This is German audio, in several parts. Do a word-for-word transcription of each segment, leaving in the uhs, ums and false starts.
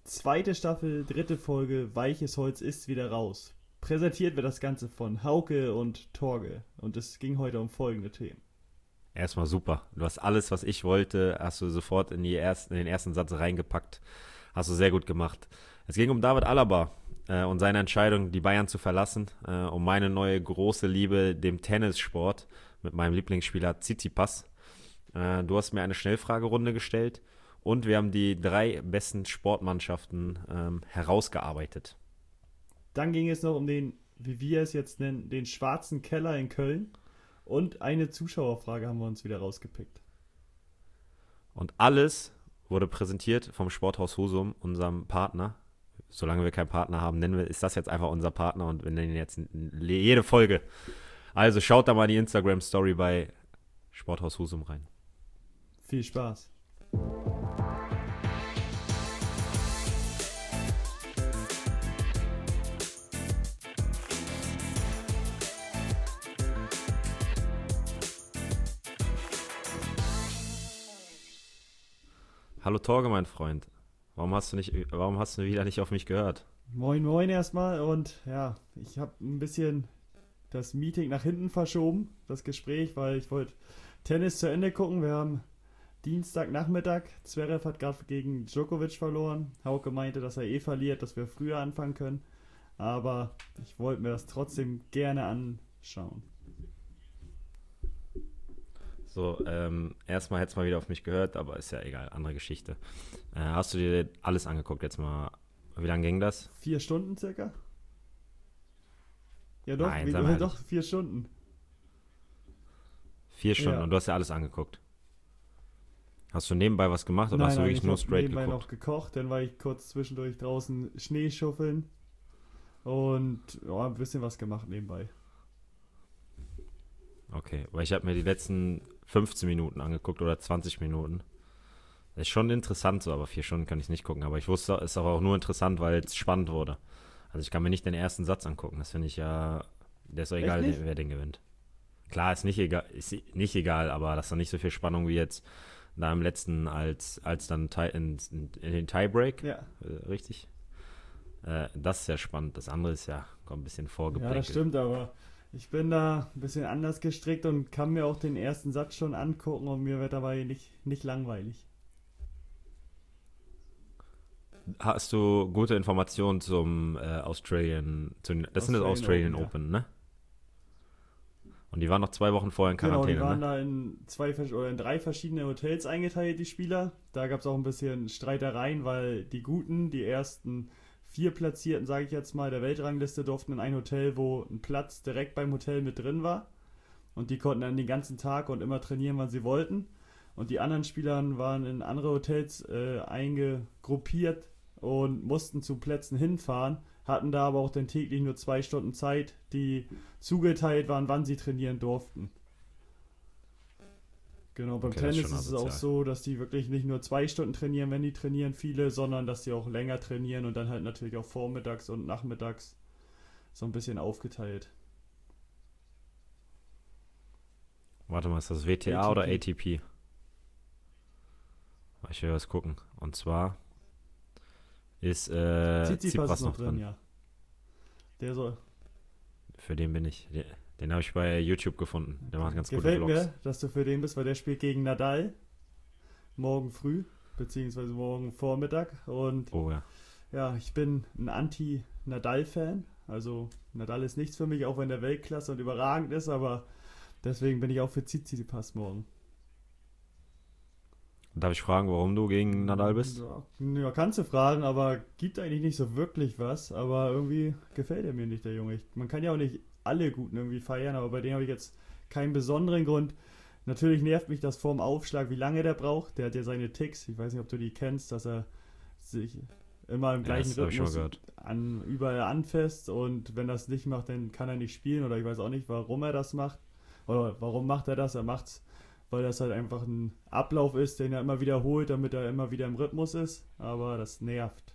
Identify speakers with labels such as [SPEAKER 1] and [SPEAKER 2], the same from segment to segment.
[SPEAKER 1] Zweite Staffel, dritte Folge, Weiches Holz ist wieder raus. Präsentiert wird das Ganze von Hauke und Torge. Und es ging heute um folgende Themen.
[SPEAKER 2] Erstmal super. Du hast alles, was ich wollte, hast du sofort in, die ersten, in den ersten Satz reingepackt. Hast du sehr gut gemacht. Es ging um David Alaba äh, und seine Entscheidung, die Bayern zu verlassen. Äh, um meine neue große Liebe, dem Tennissport, mit meinem Lieblingsspieler Tsitsipas. Äh, du hast mir eine Schnellfragerunde gestellt. Und wir haben die drei besten Sportmannschaften ähm, herausgearbeitet.
[SPEAKER 1] Dann ging es noch um den, wie wir es jetzt nennen, den schwarzen Keller in Köln. Und eine Zuschauerfrage haben wir uns wieder rausgepickt.
[SPEAKER 2] Und alles wurde präsentiert vom Sporthaus Husum, unserem Partner. Solange wir keinen Partner haben, nennen wir, ist das jetzt einfach unser Partner und wir nennen jetzt jede Folge. Also schaut da mal die Instagram-Story bei Sporthaus Husum rein.
[SPEAKER 1] Viel Spaß.
[SPEAKER 2] Hallo Torge, mein Freund. Warum hast du nicht, warum hast du wieder nicht auf mich gehört?
[SPEAKER 1] Moin moin erstmal und ja, ich habe ein bisschen das Meeting nach hinten verschoben, das Gespräch, weil ich wollte Tennis zu Ende gucken. Wir haben Dienstagnachmittag, Zverev hat gerade gegen Djokovic verloren. Hauke meinte, dass er eh verliert, dass wir früher anfangen können. Aber ich wollte mir das trotzdem gerne anschauen.
[SPEAKER 2] So, ähm, erstmal hättest du mal wieder auf mich gehört, aber ist ja egal, andere Geschichte. Äh, hast du dir alles angeguckt jetzt mal? Wie lange ging das?
[SPEAKER 1] Vier Stunden circa? Ja doch,
[SPEAKER 2] Nein,
[SPEAKER 1] wie,
[SPEAKER 2] sei mal
[SPEAKER 1] doch,
[SPEAKER 2] ehrlich.
[SPEAKER 1] vier Stunden.
[SPEAKER 2] Vier Stunden
[SPEAKER 1] Ja.
[SPEAKER 2] und du hast ja alles angeguckt. Hast du nebenbei was gemacht oder
[SPEAKER 1] Nein,
[SPEAKER 2] hast du
[SPEAKER 1] nein,
[SPEAKER 2] wirklich
[SPEAKER 1] ich
[SPEAKER 2] nur
[SPEAKER 1] hab
[SPEAKER 2] straight
[SPEAKER 1] nebenbei
[SPEAKER 2] geguckt?
[SPEAKER 1] noch gekocht, dann war ich kurz zwischendurch draußen Schnee schuffeln und ja, ein bisschen was gemacht nebenbei.
[SPEAKER 2] Okay, weil ich habe mir die letzten fünfzehn Minuten angeguckt oder zwanzig Minuten. Das ist schon interessant so, aber vier Stunden kann ich nicht gucken. Aber ich wusste, es ist aber auch nur interessant, weil es spannend wurde. Also ich kann mir nicht den ersten Satz angucken. Das finde ich ja, der ist doch egal,
[SPEAKER 1] Echt nicht?
[SPEAKER 2] wer den gewinnt. Klar, ist nicht egal, ist nicht egal, aber das ist doch nicht so viel Spannung wie jetzt da im letzten, als, als dann tie, in, in, in den Tiebreak.
[SPEAKER 1] Ja.
[SPEAKER 2] Äh, richtig? Äh, das ist ja spannend. Das andere ist ja kommt ein bisschen
[SPEAKER 1] Ja,
[SPEAKER 2] vorgeprägt.
[SPEAKER 1] das stimmt, aber ich bin da ein bisschen anders gestrickt und kann mir auch den ersten Satz schon angucken und mir wird dabei nicht, nicht langweilig.
[SPEAKER 2] Hast du gute Informationen zum äh, Australian, zu, das sind das
[SPEAKER 1] Australian
[SPEAKER 2] Australian
[SPEAKER 1] Open, ja.
[SPEAKER 2] Open, ne? Und die waren noch zwei Wochen vorher in
[SPEAKER 1] Genau,
[SPEAKER 2] Quarantäne,
[SPEAKER 1] die waren
[SPEAKER 2] ne?
[SPEAKER 1] da in zwei vers- oder in drei verschiedene Hotels eingeteilt, die Spieler. Da gab es auch ein bisschen Streitereien, weil die Guten, die ersten vier Platzierten, sage ich jetzt mal, der Weltrangliste durften in ein Hotel, wo ein Platz direkt beim Hotel mit drin war. Und die konnten dann den ganzen Tag und immer trainieren, wann sie wollten. Und die anderen Spieler waren in andere Hotels äh, eingegruppiert und mussten zu Plätzen hinfahren, hatten da aber auch dann täglich nur zwei Stunden Zeit, die zugeteilt waren, wann sie trainieren durften. Genau, beim
[SPEAKER 2] Okay, das ist
[SPEAKER 1] Tennis
[SPEAKER 2] schon
[SPEAKER 1] ist es auch
[SPEAKER 2] asozial.
[SPEAKER 1] so, dass die wirklich nicht nur zwei Stunden trainieren, wenn die trainieren, viele, sondern dass sie auch länger trainieren und dann halt natürlich auch vormittags und nachmittags so ein bisschen aufgeteilt.
[SPEAKER 2] Warte mal, ist das W T A
[SPEAKER 1] A T P.
[SPEAKER 2] oder A T P? Ich will was gucken. Und zwar ist äh,
[SPEAKER 1] Tsitsipas
[SPEAKER 2] Tsipras
[SPEAKER 1] ist noch
[SPEAKER 2] noch
[SPEAKER 1] drin,
[SPEAKER 2] drin.
[SPEAKER 1] ja. Der soll.
[SPEAKER 2] Für den bin ich. Den, den habe ich bei YouTube gefunden. Der macht ganz gute
[SPEAKER 1] Gefällt
[SPEAKER 2] Vlogs.
[SPEAKER 1] mir, dass du für den bist, weil der spielt gegen Nadal morgen früh, beziehungsweise morgen Vormittag. Und
[SPEAKER 2] Oh ja.
[SPEAKER 1] ja, ich bin ein Anti-Nadal-Fan. Also Nadal ist nichts für mich, auch wenn der Weltklasse und überragend ist, aber deswegen bin ich auch für Tsitsipas morgen.
[SPEAKER 2] Darf ich fragen, warum du gegen Nadal bist?
[SPEAKER 1] Ja, ja, kannst du fragen, aber gibt eigentlich nicht so wirklich was. Aber irgendwie gefällt er mir nicht, der Junge. Ich, man kann ja auch nicht alle Guten irgendwie feiern, aber bei dem habe ich jetzt keinen besonderen Grund. Natürlich nervt mich das vorm Aufschlag, wie lange der braucht. Der hat ja seine Ticks. Ich weiß nicht, ob du die kennst, dass er sich immer im
[SPEAKER 2] Ja,
[SPEAKER 1] gleichen
[SPEAKER 2] das habe ich schon mal
[SPEAKER 1] Rhythmus
[SPEAKER 2] gehört.
[SPEAKER 1] an, überall anfasst. Und wenn das nicht macht, dann kann er nicht spielen. Oder ich weiß auch nicht, warum er das macht. Oder warum macht er das? Er macht's, weil das halt einfach ein Ablauf ist, den er immer wiederholt, damit er immer wieder im Rhythmus ist. Aber das nervt.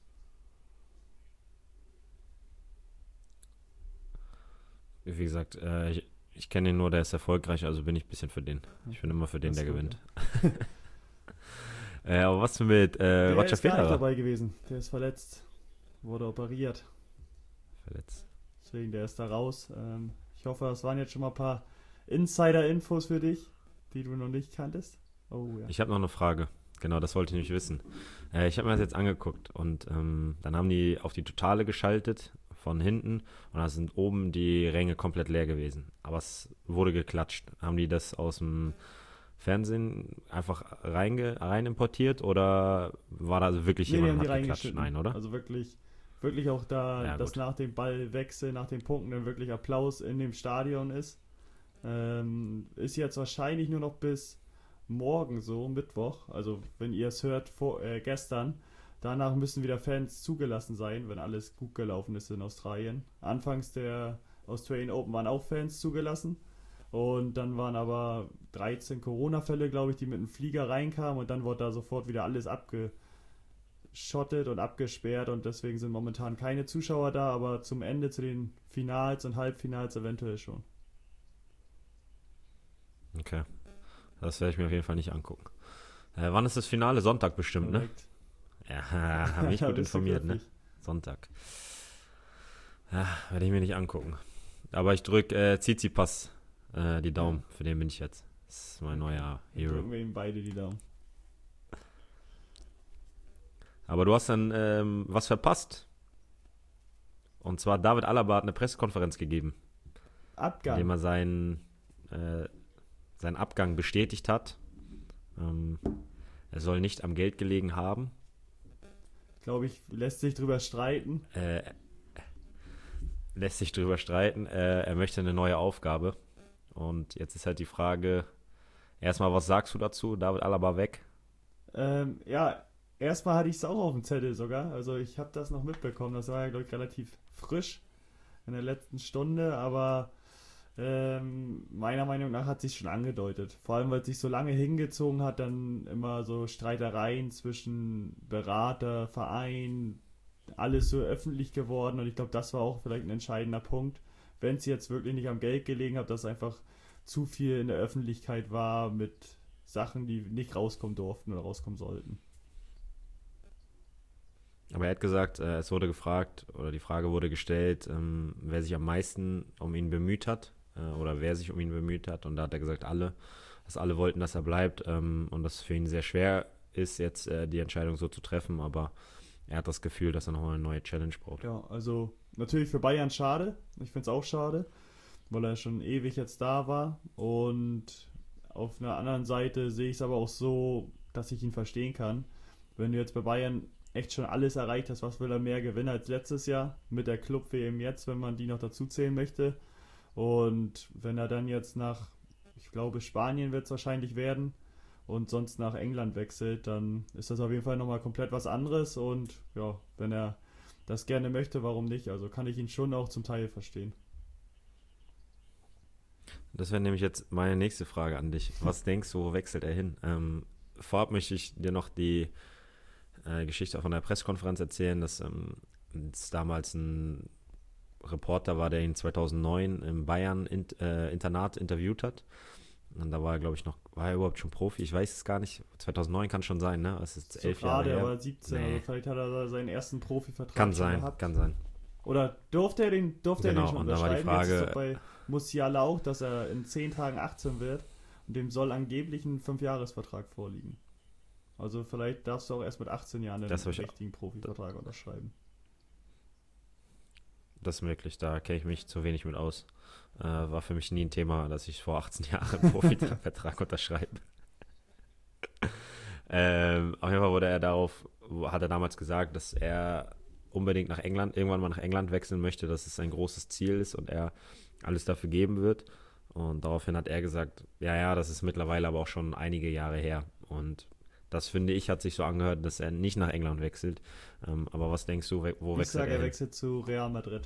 [SPEAKER 2] Wie gesagt, äh, ich, ich kenne ihn nur, der ist erfolgreich, also bin ich ein bisschen für den. Ich bin immer für den,
[SPEAKER 1] Das
[SPEAKER 2] der
[SPEAKER 1] ist gut,
[SPEAKER 2] gewinnt. Äh, aber was mit äh,
[SPEAKER 1] Der
[SPEAKER 2] Roger
[SPEAKER 1] ist gar nicht
[SPEAKER 2] Federer?
[SPEAKER 1] dabei gewesen. Der ist verletzt. Wurde operiert.
[SPEAKER 2] Verletzt.
[SPEAKER 1] Deswegen, der ist da raus. Ähm, ich hoffe, das waren jetzt schon mal ein paar Insider-Infos für dich, die du noch nicht kanntest. Oh ja.
[SPEAKER 2] Ich habe noch eine Frage. Genau, das wollte ich nämlich wissen. Äh, ich habe mir das jetzt angeguckt und ähm, dann haben die auf die Totale geschaltet von hinten und da sind oben die Ränge komplett leer gewesen. Aber es wurde geklatscht. Haben die das aus dem Fernsehen einfach reinge rein importiert oder war da also wirklich
[SPEAKER 1] Nee, die
[SPEAKER 2] jemand
[SPEAKER 1] haben
[SPEAKER 2] und
[SPEAKER 1] die
[SPEAKER 2] hat geklatscht?
[SPEAKER 1] reingeschnitten.
[SPEAKER 2] Nein, oder?
[SPEAKER 1] Also wirklich, wirklich auch da,
[SPEAKER 2] Ja,
[SPEAKER 1] dass
[SPEAKER 2] gut.
[SPEAKER 1] nach dem Ballwechsel, nach den Punkten dann wirklich Applaus in dem Stadion ist. Ähm, ist jetzt wahrscheinlich nur noch bis morgen so, Mittwoch. Also wenn ihr es hört, vor, äh, gestern. Danach müssen wieder Fans zugelassen sein, wenn alles gut gelaufen ist in Australien. Anfangs der Australian Open waren auch Fans zugelassen. Und dann waren aber dreizehn Corona-Fälle, glaube ich, die mit dem Flieger reinkamen. Und dann wurde da sofort wieder alles abgeschottet und abgesperrt. Und deswegen sind momentan keine Zuschauer da. Aber zum Ende, zu den Finals und Halbfinals eventuell schon.
[SPEAKER 2] Okay. Das werde ich mir auf jeden Fall nicht angucken. Äh, wann ist das Finale? Sonntag bestimmt, ne?
[SPEAKER 1] Korrekt.
[SPEAKER 2] Ja, habe mich
[SPEAKER 1] Da
[SPEAKER 2] gut
[SPEAKER 1] bist du
[SPEAKER 2] informiert, ne?
[SPEAKER 1] griffig.
[SPEAKER 2] Sonntag. Ja, werde ich mir nicht angucken. Aber ich drücke äh, Tsitsipas äh, die Daumen. Für den bin ich jetzt. Das ist mein neuer
[SPEAKER 1] Dann
[SPEAKER 2] Hero.
[SPEAKER 1] drücken wir ihm beide die Daumen.
[SPEAKER 2] Aber du hast dann ähm, was verpasst. Und zwar David Alaba hat eine Pressekonferenz gegeben,
[SPEAKER 1] Abgang.
[SPEAKER 2] indem er seinen, äh, seinen Abgang bestätigt hat. Ähm, er soll nicht am Geld gelegen haben.
[SPEAKER 1] Glaube ich, lässt sich drüber streiten.
[SPEAKER 2] Äh, lässt sich drüber streiten. Äh, er möchte eine neue Aufgabe. Und jetzt ist halt die Frage, erstmal, was sagst du dazu? David Alaba weg?
[SPEAKER 1] Ähm, ja, erstmal hatte ich es auch auf dem Zettel sogar. Also ich habe das noch mitbekommen. Das war ja, glaube ich, relativ frisch in der letzten Stunde. Aber ähm, meiner Meinung nach hat sich schon angedeutet. Vor allem, weil es sich so lange hingezogen hat, dann immer so Streitereien zwischen Berater, Verein, alles so öffentlich geworden. Und ich glaube, das war auch vielleicht ein entscheidender Punkt. Wenn es jetzt wirklich nicht am Geld gelegen hat, dass einfach zu viel in der Öffentlichkeit war mit Sachen, die nicht rauskommen durften oder rauskommen sollten.
[SPEAKER 2] Aber er hat gesagt, äh, es wurde gefragt, oder die Frage wurde gestellt, ähm, wer sich am meisten um ihn bemüht hat, äh, oder wer sich um ihn bemüht hat. Und da hat er gesagt, alle, dass alle wollten, dass er bleibt, ähm, und dass es für ihn sehr schwer ist, jetzt äh, die Entscheidung so zu treffen, aber er hat das Gefühl, dass er nochmal eine neue Challenge braucht.
[SPEAKER 1] Ja, also natürlich für Bayern schade. Ich finde es auch schade, weil er schon ewig jetzt da war. Und auf einer anderen Seite sehe ich es aber auch so, dass ich ihn verstehen kann. Wenn du jetzt bei Bayern echt schon alles erreicht hast, was will er mehr gewinnen als letztes Jahr mit der Club-W M jetzt, wenn man die noch dazu zählen möchte. Und wenn er dann jetzt nach, ich glaube Spanien wird es wahrscheinlich werden, und sonst nach England wechselt, dann ist das auf jeden Fall nochmal komplett was anderes. Und ja, wenn er das gerne möchte, warum nicht? Also kann ich ihn schon auch zum Teil verstehen.
[SPEAKER 2] Das wäre nämlich jetzt meine nächste Frage an dich. Was denkst du, wo wechselt er hin? Ähm, vorab möchte ich dir noch die äh, Geschichte von der Pressekonferenz erzählen, dass ähm, es damals ein Reporter war, der ihn zweitausendneun im Bayern-Internat interviewt hat. Und da war er, glaube ich, noch, war er überhaupt schon Profi? Ich weiß es gar nicht. zweitausendneun kann schon sein, ne? Es ist
[SPEAKER 1] So
[SPEAKER 2] elf Jahre
[SPEAKER 1] gerade,
[SPEAKER 2] her.
[SPEAKER 1] er war siebzehn,
[SPEAKER 2] Nee.
[SPEAKER 1] also vielleicht hat er da seinen ersten Profivertrag
[SPEAKER 2] Kann
[SPEAKER 1] schon
[SPEAKER 2] sein,
[SPEAKER 1] gehabt.
[SPEAKER 2] kann sein.
[SPEAKER 1] Oder durfte er den, durfte er
[SPEAKER 2] Genau,
[SPEAKER 1] den schon
[SPEAKER 2] und da war die
[SPEAKER 1] unterschreiben? Jetzt ist es
[SPEAKER 2] Frage-
[SPEAKER 1] doch bei Musiala auch, dass er in zehn Tagen achtzehn wird und dem soll angeblich ein fünf-Jahres-Vertrag vorliegen. Also vielleicht darfst du auch erst mit achtzehn Jahren einen
[SPEAKER 2] Das hab ich-
[SPEAKER 1] richtigen Profivertrag unterschreiben.
[SPEAKER 2] Das ist möglich, da kenne ich mich zu wenig mit aus. Äh, war für mich nie ein Thema, dass ich vor achtzehn Jahren einen Profivertrag unterschreibe. ähm, auf jeden Fall wurde er darauf, hat er damals gesagt, dass er unbedingt nach England, irgendwann mal nach England wechseln möchte, dass es sein großes Ziel ist und er alles dafür geben wird. Und daraufhin hat er gesagt, ja, ja, das ist mittlerweile aber auch schon einige Jahre her. Und das, finde ich, hat sich so angehört, dass er nicht nach England wechselt. Ähm, aber was denkst du, wo
[SPEAKER 1] Ich
[SPEAKER 2] wechselt
[SPEAKER 1] sage,
[SPEAKER 2] er
[SPEAKER 1] er
[SPEAKER 2] hin?
[SPEAKER 1] wechselt zu Real Madrid.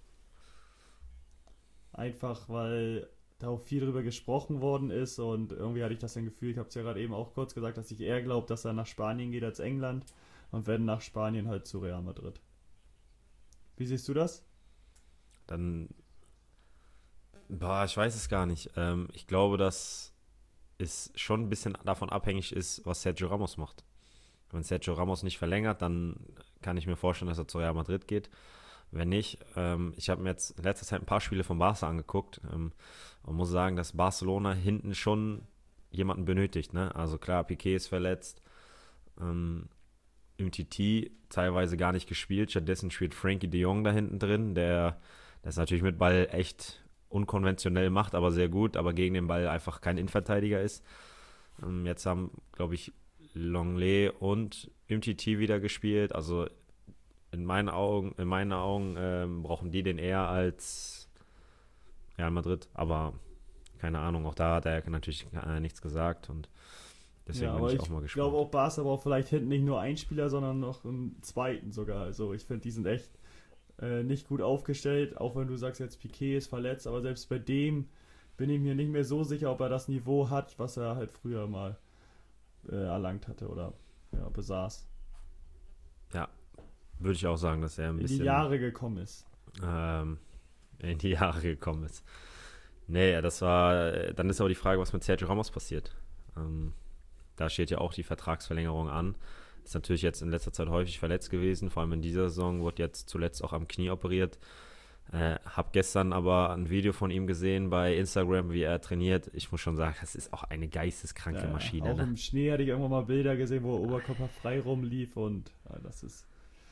[SPEAKER 1] Einfach, weil da auch viel drüber gesprochen worden ist und irgendwie hatte ich das ein Gefühl, ich habe es ja gerade eben auch kurz gesagt, dass ich eher glaube, dass er nach Spanien geht als England und wenn nach Spanien halt zu Real Madrid. Wie siehst du das?
[SPEAKER 2] Dann, boah, ich weiß es gar nicht. Ähm, ich glaube, dass es schon ein bisschen davon abhängig ist, was Sergio Ramos macht. Wenn Sergio Ramos nicht verlängert, dann kann ich mir vorstellen, dass er zu Real Madrid geht. Wenn nicht, ähm, ich habe mir jetzt in letzter Zeit ein paar Spiele von Barca angeguckt ähm, und muss sagen, dass Barcelona hinten schon jemanden benötigt. Ne? Also klar, Piqué ist verletzt, ähm, Umtiti teilweise gar nicht gespielt, stattdessen spielt Frankie de Jong da hinten drin, der das natürlich mit Ball echt unkonventionell macht, aber sehr gut, aber gegen den Ball einfach kein Innenverteidiger ist. Ähm, jetzt haben, glaube ich, Longley und Umtiti wieder gespielt, also in meinen Augen, in meinen Augen ähm, brauchen die den eher als Real Madrid, aber keine Ahnung, auch da hat er natürlich äh, nichts gesagt und deswegen
[SPEAKER 1] Ja,
[SPEAKER 2] bin
[SPEAKER 1] aber
[SPEAKER 2] ich
[SPEAKER 1] ich
[SPEAKER 2] auch mal
[SPEAKER 1] glaube
[SPEAKER 2] gespannt.
[SPEAKER 1] auch Barca braucht vielleicht hinten nicht nur einen Spieler, sondern noch einen zweiten sogar. Also ich finde, die sind echt äh, nicht gut aufgestellt, auch wenn du sagst, jetzt Piqué ist verletzt, aber selbst bei dem bin ich mir nicht mehr so sicher, ob er das Niveau hat, was er halt früher mal äh, erlangt hatte oder ja, besaß.
[SPEAKER 2] Ja, würde ich auch sagen, dass er ein
[SPEAKER 1] In die
[SPEAKER 2] bisschen
[SPEAKER 1] Jahre gekommen ist.
[SPEAKER 2] ähm, in die Jahre gekommen ist. Nee, ja, das war, dann ist aber die Frage, was mit Sergio Ramos passiert. Ähm, da steht ja auch die Vertragsverlängerung an. Ist natürlich jetzt in letzter Zeit häufig verletzt gewesen, vor allem in dieser Saison, wurde jetzt zuletzt auch am Knie operiert. Äh, hab gestern aber ein Video von ihm gesehen bei Instagram, wie er trainiert. Ich muss schon sagen, das ist auch eine geisteskranke
[SPEAKER 1] Ja,
[SPEAKER 2] Maschine.
[SPEAKER 1] auch
[SPEAKER 2] Ne?
[SPEAKER 1] im Schnee hatte ich irgendwann mal Bilder gesehen, wo er oberkörperfrei rumlief und ja, das ist.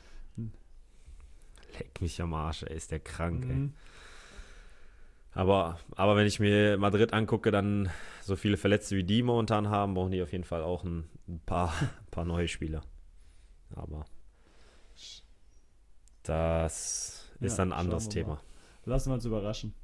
[SPEAKER 2] Leck mich am Arsch, ey, ist der krank, ey.
[SPEAKER 1] Mhm.
[SPEAKER 2] Aber, aber wenn ich mir Madrid angucke, dann so viele Verletzte wie die momentan haben, brauchen die auf jeden Fall auch ein, ein paar, ein paar neue Spieler. Aber das ist
[SPEAKER 1] Ja,
[SPEAKER 2] dann ein anderes
[SPEAKER 1] schauen wir mal.
[SPEAKER 2] Thema.
[SPEAKER 1] Lassen wir uns überraschen.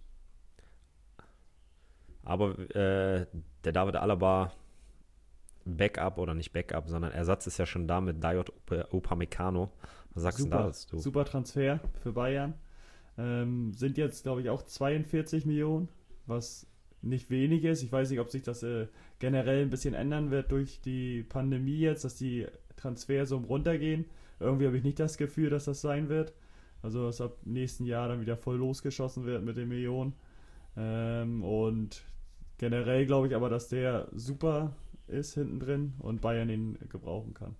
[SPEAKER 2] Aber äh, der David Alaba Backup oder nicht Backup, sondern Ersatz ist ja schon da mit Dayot Up- Upamecano. Was sagst du denn da
[SPEAKER 1] Super,
[SPEAKER 2] dazu?
[SPEAKER 1] super Transfer für Bayern. Ähm, sind jetzt, glaube ich, auch zweiundvierzig Millionen, was nicht wenig ist. Ich weiß nicht, ob sich das äh, generell ein bisschen ändern wird durch die Pandemie jetzt, dass die Transfersummen runtergehen. Irgendwie habe ich nicht das Gefühl, dass das sein wird. Also, dass ab nächsten Jahr dann wieder voll losgeschossen wird mit den Millionen. Ähm, und generell glaube ich aber, dass der super ist hinten drin und Bayern ihn gebrauchen kann.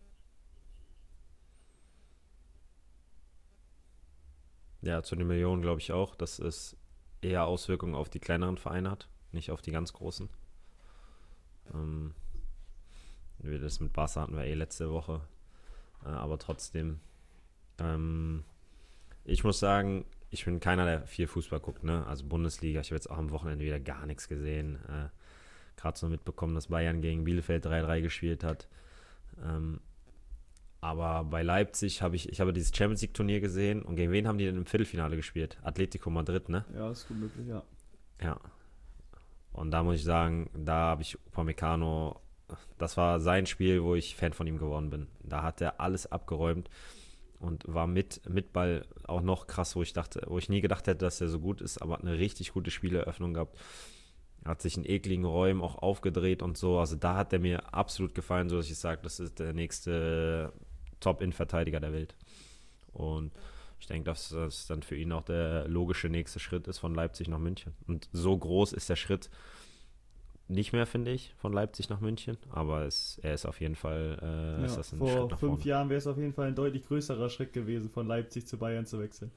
[SPEAKER 2] Ja, zu den Millionen glaube ich auch, dass es eher Auswirkungen auf die kleineren Vereine hat, nicht auf die ganz großen. Ähm, wir das mit Barca hatten wir eh letzte Woche. Äh, aber trotzdem, ähm, ich muss sagen, ich bin keiner, der viel Fußball guckt, ne? Also Bundesliga, ich habe jetzt auch am Wochenende wieder gar nichts gesehen. Äh, Gerade so mitbekommen, dass Bayern gegen Bielefeld drei drei gespielt hat. Ähm, aber bei Leipzig habe ich, ich habe dieses Champions League Turnier gesehen und gegen wen haben die denn im Viertelfinale gespielt? Atletico Madrid, ne?
[SPEAKER 1] Ja, ist gut möglich, ja.
[SPEAKER 2] Ja. Und da muss ich sagen, da habe ich Upamecano, das war sein Spiel, wo ich Fan von ihm geworden bin. Da hat er alles abgeräumt und war mit, mit Ball auch noch krass, wo ich dachte, wo ich nie gedacht hätte, dass er so gut ist, aber hat eine richtig gute Spieleröffnung gehabt. Hat sich in ekligen Räumen auch aufgedreht und so. Also da hat er mir absolut gefallen, so dass ich sage, das ist der nächste Top-In-Verteidiger der Welt. Und ich denke, dass das dann für ihn auch der logische nächste Schritt ist von Leipzig nach München. Und so groß ist der Schritt nicht mehr, finde ich, von Leipzig nach München. Aber es, er ist auf jeden Fall äh, ist
[SPEAKER 1] Ja,
[SPEAKER 2] das ein
[SPEAKER 1] vor
[SPEAKER 2] Schritt nach
[SPEAKER 1] fünf
[SPEAKER 2] vorne.
[SPEAKER 1] Jahren wäre es auf jeden Fall ein deutlich größerer Schritt gewesen, von Leipzig zu Bayern zu wechseln.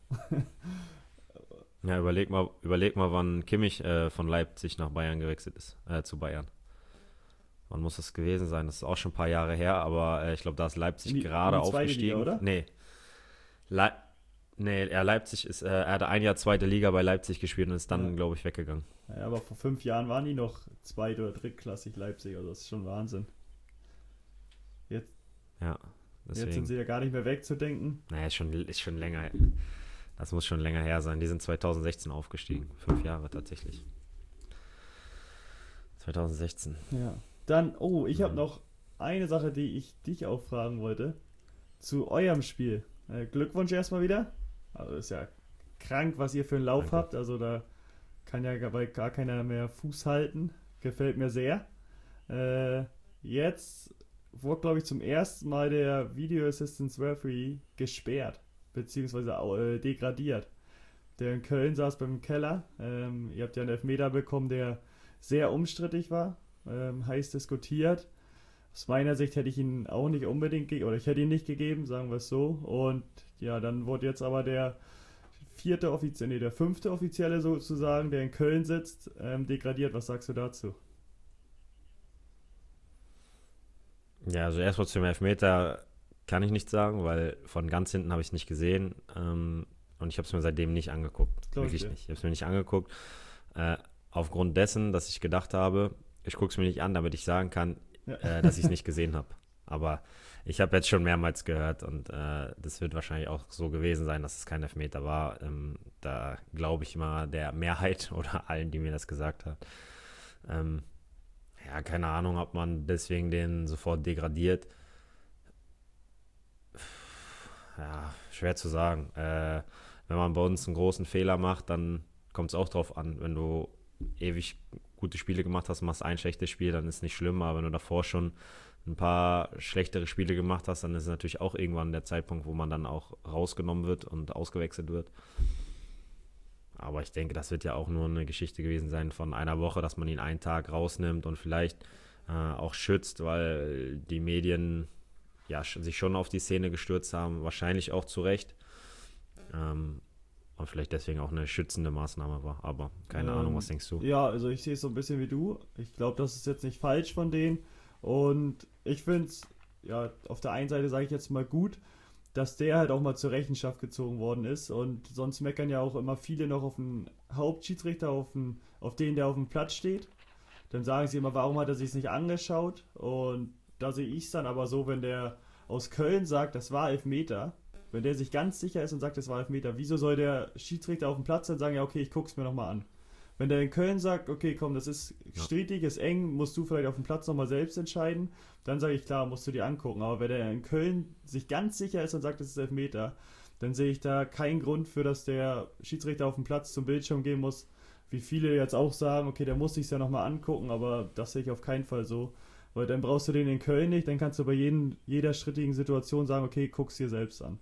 [SPEAKER 2] Ja, überleg mal, überleg mal, wann Kimmich äh, von Leipzig nach Bayern gewechselt ist, äh, zu Bayern. Wann muss das gewesen sein? Das ist auch schon ein paar Jahre her, aber äh, ich glaube, da ist Leipzig
[SPEAKER 1] In die,
[SPEAKER 2] gerade
[SPEAKER 1] in die zweite Liga,
[SPEAKER 2] aufgestiegen.
[SPEAKER 1] oder?
[SPEAKER 2] Nee, Le nee, er Leipzig ist, äh, er hatte ein Jahr zweite Liga bei Leipzig gespielt und ist dann,
[SPEAKER 1] Ja.
[SPEAKER 2] glaube ich, weggegangen.
[SPEAKER 1] Ja, aber vor fünf Jahren waren die noch zweit- oder drittklassig Leipzig, also das ist schon Wahnsinn. Jetzt,
[SPEAKER 2] Ja,
[SPEAKER 1] jetzt sind
[SPEAKER 2] deswegen.
[SPEAKER 1] sie ja gar nicht mehr wegzudenken.
[SPEAKER 2] Naja, ist schon, ist schon länger. Das muss schon länger her sein. Die sind zwanzig sechzehn aufgestiegen. Fünf Jahre tatsächlich. zwanzig sechzehn.
[SPEAKER 1] Ja. Dann, oh, ich habe
[SPEAKER 2] Mhm.
[SPEAKER 1] noch eine Sache, die ich dich auch fragen wollte. Zu eurem Spiel. Äh, Glückwunsch erstmal wieder. Also ist ja krank, was ihr für einen Lauf
[SPEAKER 2] Danke.
[SPEAKER 1] habt. Also da kann ja gar- bei gar keiner mehr Fuß halten. Gefällt mir sehr. Äh, jetzt wurde, glaube ich, zum ersten Mal der Video Assistance Referee gesperrt. Beziehungsweise au- äh, degradiert. Der in Köln saß beim Keller. Ähm, ihr habt ja einen Elfmeter bekommen, der sehr umstrittig war. Ähm, heiß diskutiert. Aus meiner Sicht hätte ich ihn auch nicht unbedingt gegeben, oder ich hätte ihn nicht gegeben, sagen wir es so. Und ja, dann wurde jetzt aber der vierte Offizielle, nee, der fünfte Offizielle sozusagen, der in Köln sitzt, ähm, degradiert. Was sagst du dazu?
[SPEAKER 2] Ja, also erstmal zum Elfmeter kann ich nichts sagen, weil von ganz hinten habe ich es nicht gesehen. Ähm, und ich habe es mir seitdem nicht angeguckt.
[SPEAKER 1] Glaub ich
[SPEAKER 2] Wirklich
[SPEAKER 1] dir.
[SPEAKER 2] nicht. Ich habe es mir nicht angeguckt. Äh, aufgrund dessen, dass ich gedacht habe, ich gucke es mir nicht an, damit ich sagen kann,
[SPEAKER 1] Ja.
[SPEAKER 2] äh, dass ich es nicht gesehen habe. Aber ich habe jetzt schon mehrmals gehört und äh, das wird wahrscheinlich auch so gewesen sein, dass es kein Elfmeter war. Ähm, da glaube ich mal der Mehrheit oder allen, die mir das gesagt haben. Ähm, ja, keine Ahnung, ob man deswegen den sofort degradiert. Ja, schwer zu sagen. Äh, wenn man bei uns einen großen Fehler macht, dann kommt es auch drauf an. Wenn du ewig gute Spiele gemacht hast, machst ein schlechtes Spiel, dann ist nicht schlimm. Aber wenn du davor schon ein paar schlechtere Spiele gemacht hast, dann ist es natürlich auch irgendwann der Zeitpunkt, wo man dann auch rausgenommen wird und ausgewechselt wird. Aber ich denke, das wird ja auch nur eine Geschichte gewesen sein von einer Woche, dass man ihn einen Tag rausnimmt und vielleicht äh, auch schützt, weil die Medien ja sch- sich schon auf die Szene gestürzt haben, wahrscheinlich auch zu Recht. Ähm, und vielleicht deswegen auch eine schützende Maßnahme war. Aber keine
[SPEAKER 1] Ähm,
[SPEAKER 2] Ahnung, was denkst du?
[SPEAKER 1] Ja, also ich sehe es so ein bisschen wie du. Ich glaube, das ist jetzt nicht falsch von denen. Und ich finde es, ja, auf der einen Seite sage ich jetzt mal gut, dass der halt auch mal zur Rechenschaft gezogen worden ist. Und sonst meckern ja auch immer viele noch auf den Hauptschiedsrichter, auf, den, auf den, der auf dem Platz steht. Dann sagen sie immer, warum hat er sich nicht angeschaut? Und da sehe ich es dann aber so, wenn der aus Köln sagt, das war Elfmeter, wenn der sich ganz sicher ist und sagt, das war Elfmeter, wieso soll der Schiedsrichter auf dem Platz dann sagen, ja okay, ich guck's mir nochmal an? Wenn der in Köln sagt, okay, komm, das ist
[SPEAKER 2] Ja.
[SPEAKER 1] strittig, ist eng, musst du vielleicht auf dem Platz nochmal selbst entscheiden, dann sage ich, klar, musst du dir angucken. Aber wenn der in Köln sich ganz sicher ist und sagt, das ist Elfmeter, dann sehe ich da keinen Grund für, dass der Schiedsrichter auf dem Platz zum Bildschirm gehen muss. Wie viele jetzt auch sagen, okay, der muss sich's ja nochmal angucken, aber das sehe ich auf keinen Fall so. Weil dann brauchst du den in Köln nicht, dann kannst du bei jeden, jeder strittigen Situation sagen, okay, guck's dir selbst an.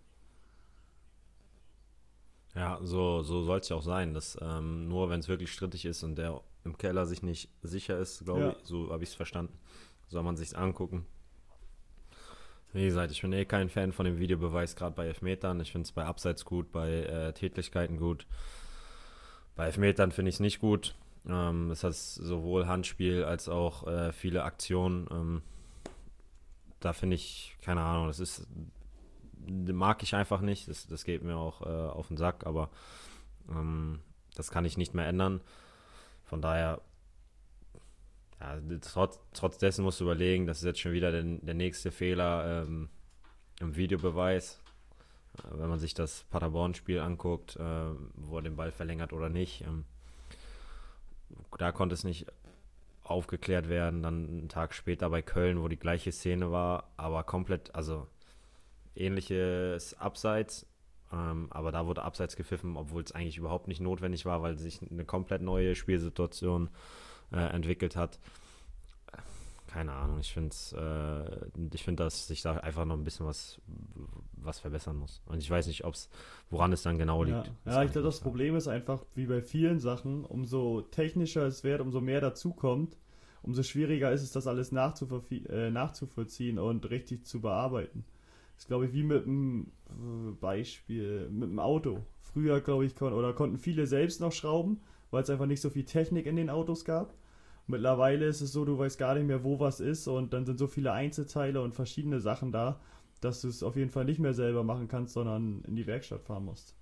[SPEAKER 2] Ja, so, so soll es ja auch sein, dass ähm, nur wenn es wirklich strittig ist und der im Keller sich nicht sicher ist, glaube
[SPEAKER 1] Ja.
[SPEAKER 2] ich, so habe ich es verstanden, soll man sich's angucken. Wie gesagt, ich bin eh kein Fan von dem Videobeweis, gerade bei Elfmetern. Ich finde es bei Abseits gut, bei äh, Tätlichkeiten gut. Bei Elfmetern finde ich es nicht gut. Ähm, es hat sowohl Handspiel als auch äh, viele Aktionen. Ähm, da finde ich, keine Ahnung, das ist, mag ich einfach nicht. Das, das geht mir auch äh, auf den Sack, aber ähm, das kann ich nicht mehr ändern. Von daher, ja, trotz, trotz dessen musst du überlegen, das ist jetzt schon wieder der, der nächste Fehler ähm, im Videobeweis. Äh, Wenn man sich das Paderborn-Spiel anguckt, äh, wo er den Ball verlängert oder nicht, ähm, da konnte es nicht aufgeklärt werden. Dann einen Tag später bei Köln, wo die gleiche Szene war, aber komplett, also ähnliches Abseits, ähm, aber da wurde Abseits gepfiffen, obwohl es eigentlich überhaupt nicht notwendig war, weil sich eine komplett neue Spielsituation äh, entwickelt hat. Keine Ahnung, ich finde äh, ich finde, dass sich da einfach noch ein bisschen was, was verbessern muss. Und ich weiß nicht, ob's, woran es dann genau
[SPEAKER 1] Ja,
[SPEAKER 2] liegt. Das
[SPEAKER 1] ja
[SPEAKER 2] kann
[SPEAKER 1] ich glaube,
[SPEAKER 2] nicht
[SPEAKER 1] das
[SPEAKER 2] sagen.
[SPEAKER 1] Problem ist einfach, wie bei vielen Sachen, umso technischer es wird, umso mehr dazukommt, umso schwieriger ist es, das alles nachzuverfie- äh, nachzuvollziehen und richtig zu bearbeiten. Das ist, glaube ich, wie mit einem äh, Beispiel, mit einem Auto. Früher, glaube ich, kon oder konnten viele selbst noch schrauben, weil es einfach nicht so viel Technik in den Autos gab. Mittlerweile ist es so, du weißt gar nicht mehr, wo was ist und dann sind so viele Einzelteile und verschiedene Sachen da, dass du es auf jeden Fall nicht mehr selber machen kannst, sondern in die Werkstatt fahren musst.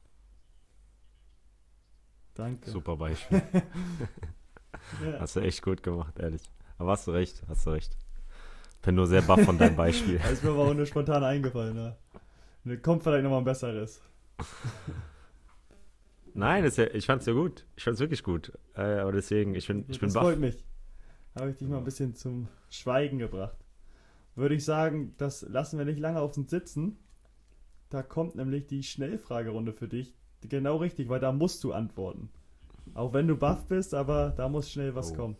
[SPEAKER 1] Danke.
[SPEAKER 2] Super Beispiel.
[SPEAKER 1] Ja.
[SPEAKER 2] Hast du echt gut gemacht, ehrlich. Aber hast du recht, hast du recht. Bin nur sehr baff von deinem Beispiel.
[SPEAKER 1] Da ist mir aber auch nur spontan eingefallen. Ne? Ne, kommt vielleicht nochmal ein besseres.
[SPEAKER 2] Nein, das ist ja, ich fand's ja gut. Ich fand's wirklich gut. Äh, aber deswegen, ich bin, ich bin
[SPEAKER 1] Das
[SPEAKER 2] baff.
[SPEAKER 1] freut mich. Habe ich dich mal ein bisschen zum Schweigen gebracht. Würde ich sagen, das lassen wir nicht lange auf uns sitzen. Da kommt nämlich die Schnellfragerunde für dich. Genau richtig, weil da musst du antworten. Auch wenn du baff bist, aber da muss schnell was
[SPEAKER 2] Oh.
[SPEAKER 1] kommen.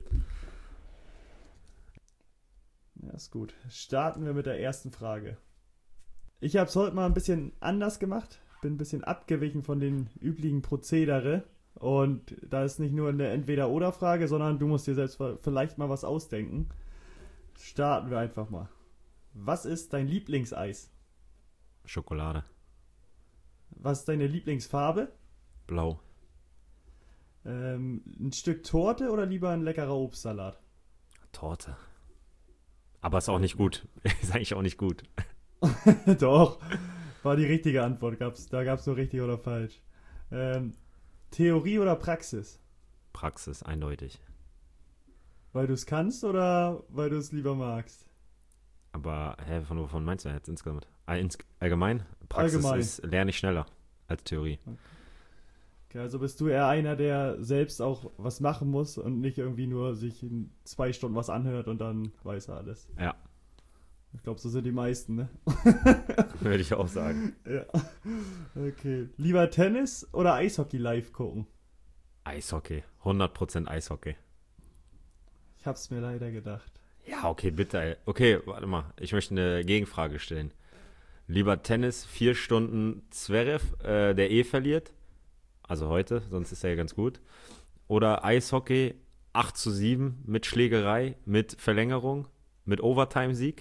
[SPEAKER 1] Ja, ist gut. Starten wir mit der ersten Frage. Ich habe es heute mal ein bisschen anders gemacht. Bin ein bisschen abgewichen von den üblichen Prozedere. Und da ist nicht nur eine Entweder-Oder-Frage, sondern du musst dir selbst vielleicht mal was ausdenken. Starten wir einfach mal. Was ist dein Lieblingseis?
[SPEAKER 2] Schokolade.
[SPEAKER 1] Was ist deine Lieblingsfarbe?
[SPEAKER 2] Blau.
[SPEAKER 1] Ähm, ein Stück Torte oder lieber ein leckerer Obstsalat?
[SPEAKER 2] Torte. Aber ist auch nicht gut. Ist eigentlich auch nicht gut.
[SPEAKER 1] Doch, war die richtige Antwort. Gab's, da gab es nur richtig oder falsch. Ähm, Theorie oder Praxis?
[SPEAKER 2] Praxis, eindeutig.
[SPEAKER 1] Weil du es kannst oder weil du es lieber magst?
[SPEAKER 2] Aber, hä, von wovon meinst du jetzt insgesamt? All- ins, allgemein? Praxis
[SPEAKER 1] Allgemein.
[SPEAKER 2] ist, lerne ich schneller als Theorie.
[SPEAKER 1] Okay, also bist du eher einer, der selbst auch was machen muss und nicht irgendwie nur sich in zwei Stunden was anhört und dann weiß er alles.
[SPEAKER 2] Ja,
[SPEAKER 1] Ich glaube, so sind die meisten, ne?
[SPEAKER 2] würde ich auch sagen.
[SPEAKER 1] Ja. Okay. Lieber Tennis oder Eishockey live gucken?
[SPEAKER 2] Eishockey. hundert Prozent Eishockey.
[SPEAKER 1] Ich hab's mir leider gedacht.
[SPEAKER 2] Ja, okay, bitte. Ey. Okay, warte mal. Ich möchte eine Gegenfrage stellen. Lieber Tennis, vier Stunden Zverev, äh, der eh verliert. Also heute, sonst ist er ja ganz gut. Oder Eishockey, acht zu sieben mit Schlägerei, mit Verlängerung, mit Overtime-Sieg.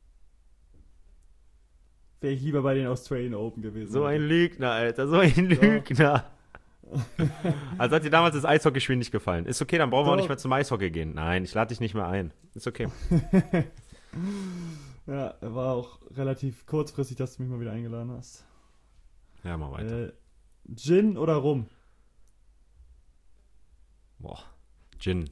[SPEAKER 1] Wäre ich lieber bei den Australian Open gewesen.
[SPEAKER 2] So ein Lügner, Alter, so ein Lügner. Also hat dir damals das Eishockeyspiel nicht gefallen. Ist okay, dann brauchen wir auch
[SPEAKER 1] Doch.
[SPEAKER 2] nicht mehr zum Eishockey gehen. Nein, ich lade dich nicht mehr ein. Ist okay.
[SPEAKER 1] Ja, war auch relativ kurzfristig, dass du mich mal wieder eingeladen hast.
[SPEAKER 2] Ja, mal weiter.
[SPEAKER 1] Äh, Gin oder Rum?
[SPEAKER 2] Boah, Gin.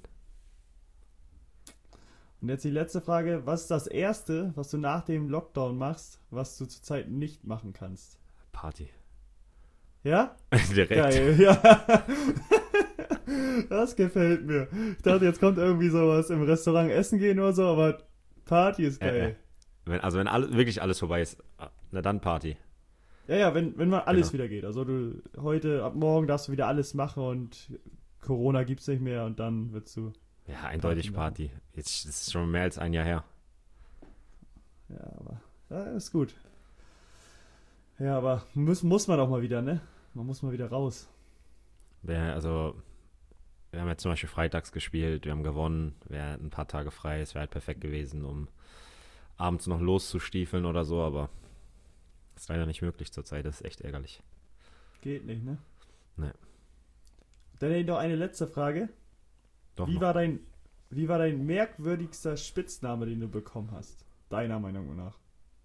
[SPEAKER 1] Und jetzt die letzte Frage. Was ist das Erste, was du nach dem Lockdown machst, was du zurzeit nicht machen kannst?
[SPEAKER 2] Party.
[SPEAKER 1] Ja?
[SPEAKER 2] Direkt.
[SPEAKER 1] Geil, ja. Das gefällt mir. Ich dachte, jetzt kommt irgendwie sowas im Restaurant essen gehen oder so, aber Party ist geil.
[SPEAKER 2] Äh, äh. Wenn, also wenn alle, wirklich alles vorbei ist, na dann Party.
[SPEAKER 1] Ja, ja, wenn, wenn mal alles
[SPEAKER 2] Genau.
[SPEAKER 1] wieder geht. Also du heute, ab morgen darfst du wieder alles machen und Corona gibt's nicht mehr und dann wirst du.
[SPEAKER 2] Ja, eindeutig
[SPEAKER 1] Party
[SPEAKER 2] Party. Jetzt das ist schon mehr als ein Jahr her.
[SPEAKER 1] Ja, aber ja, ist gut. Ja, aber muss, muss man auch mal wieder, ne? Man muss mal wieder raus.
[SPEAKER 2] Wär, also, wir haben jetzt zum Beispiel freitags gespielt, wir haben gewonnen, wäre ein paar Tage frei, es wäre halt perfekt gewesen, um abends noch loszustiefeln oder so, aber ist leider nicht möglich zurzeit, das ist echt ärgerlich.
[SPEAKER 1] Geht nicht, ne?
[SPEAKER 2] Nee.
[SPEAKER 1] Dann hätte ich noch eine letzte Frage.
[SPEAKER 2] Doch
[SPEAKER 1] Wie
[SPEAKER 2] noch.
[SPEAKER 1] war dein, wie war dein merkwürdigster Spitzname, den du bekommen hast? Deiner Meinung nach.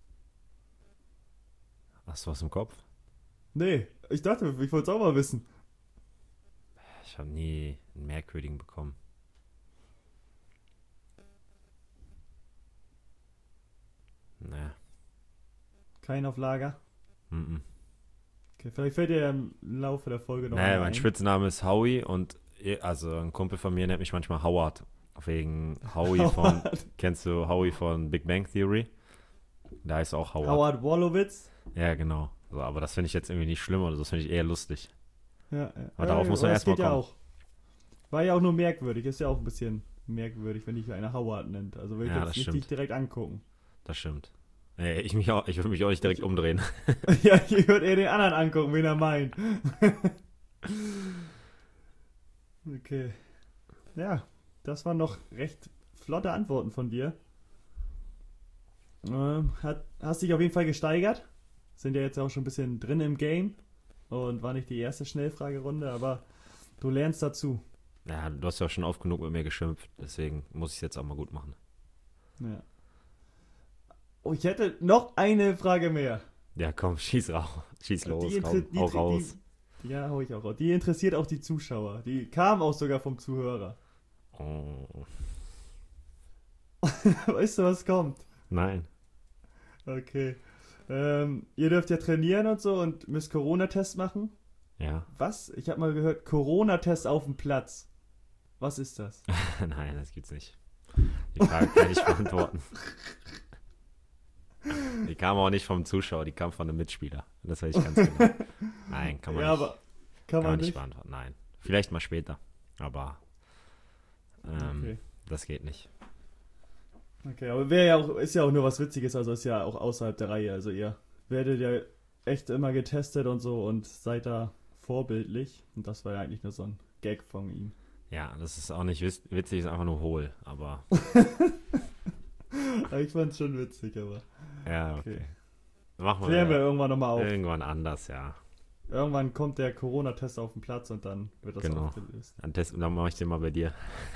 [SPEAKER 2] Hast du was im Kopf?
[SPEAKER 1] Nee, ich dachte, ich wollte es auch mal wissen.
[SPEAKER 2] Ich habe nie einen merkwürdigen bekommen. Naja.
[SPEAKER 1] Kein auf Lager.
[SPEAKER 2] Mhm.
[SPEAKER 1] Okay, vielleicht fällt dir ja im Laufe der Folge noch
[SPEAKER 2] Naja,
[SPEAKER 1] einer
[SPEAKER 2] mein
[SPEAKER 1] ein.
[SPEAKER 2] Spitzname ist Howie und eh- also ein Kumpel von mir nennt mich manchmal Howard. Wegen Howie von, kennst du Howie von Big Bang Theory? Da heißt auch Howard.
[SPEAKER 1] Howard Wolowitz.
[SPEAKER 2] Ja, genau. So, aber das finde ich jetzt irgendwie nicht schlimm oder so, das finde ich eher lustig.
[SPEAKER 1] Ja, ja.
[SPEAKER 2] Aber darauf muss man
[SPEAKER 1] das
[SPEAKER 2] erst mal
[SPEAKER 1] geht ja
[SPEAKER 2] kommen.
[SPEAKER 1] auch. War ja auch nur merkwürdig. Ist ja auch ein bisschen merkwürdig, wenn dich einer Howard nennt. Also will ich
[SPEAKER 2] Ja,
[SPEAKER 1] jetzt
[SPEAKER 2] das
[SPEAKER 1] nicht
[SPEAKER 2] stimmt.
[SPEAKER 1] dich direkt angucken.
[SPEAKER 2] Das stimmt. Äh, Ich, mich auch, ich würde mich auch nicht direkt umdrehen.
[SPEAKER 1] Ja, ich würde eher den anderen angucken, wen er meint. Okay. Ja, das waren noch recht flotte Antworten von dir. Ähm, hat, hast dich auf jeden Fall gesteigert. Sind ja jetzt auch schon ein bisschen drin im Game. Und war nicht die erste Schnellfragerunde, aber du lernst dazu.
[SPEAKER 2] Ja, du hast ja auch schon oft genug mit mir geschimpft, deswegen muss ich es jetzt auch mal gut machen.
[SPEAKER 1] Ja. Oh, ich hätte noch eine Frage mehr.
[SPEAKER 2] Ja, komm, schieß raus. Schieß los,
[SPEAKER 1] Die
[SPEAKER 2] komm,
[SPEAKER 1] inter- die-
[SPEAKER 2] hau
[SPEAKER 1] die-
[SPEAKER 2] raus.
[SPEAKER 1] Die, ja, hau ich auch raus. Die interessiert auch die Zuschauer. Die kam auch sogar vom Zuhörer.
[SPEAKER 2] Oh,
[SPEAKER 1] Weißt du, was kommt?
[SPEAKER 2] nein.
[SPEAKER 1] Okay. Ähm, ihr dürft ja trainieren und so und müsst Corona-Test machen.
[SPEAKER 2] Ja,
[SPEAKER 1] Was? Ich habe mal gehört, Corona-Test auf dem Platz. Was ist das?
[SPEAKER 2] nein, das gibt's nicht. Die Frage kann ich beantworten. Die kam auch nicht vom Zuschauer, die kam von einem Mitspieler. Das weiß ich ganz genau. Nein, kann man
[SPEAKER 1] ja,
[SPEAKER 2] nicht,
[SPEAKER 1] aber kann
[SPEAKER 2] kann
[SPEAKER 1] man
[SPEAKER 2] man nicht
[SPEAKER 1] nicht.
[SPEAKER 2] beantworten. Nein, vielleicht mal später, aber ähm,
[SPEAKER 1] Okay.
[SPEAKER 2] das geht nicht.
[SPEAKER 1] Okay, aber wäre ja auch, ist ja auch nur was Witziges, also ist ja auch außerhalb der Reihe. Also ihr werdet ja echt immer getestet und so und seid da vorbildlich. Und das war ja eigentlich nur so ein Gag von ihm.
[SPEAKER 2] Ja, das ist auch nicht wis- witzig, ist einfach nur hohl, aber
[SPEAKER 1] Aber ich fand's schon witzig, aber.
[SPEAKER 2] Ja, okay.
[SPEAKER 1] Okay.
[SPEAKER 2] Machen wir
[SPEAKER 1] Klären wir irgendwann nochmal auf.
[SPEAKER 2] irgendwann anders, ja.
[SPEAKER 1] Irgendwann kommt der Corona-Test auf den Platz und dann wird das
[SPEAKER 2] Genau.
[SPEAKER 1] aufgelöst.
[SPEAKER 2] Dann, test, dann mache ich den mal bei dir.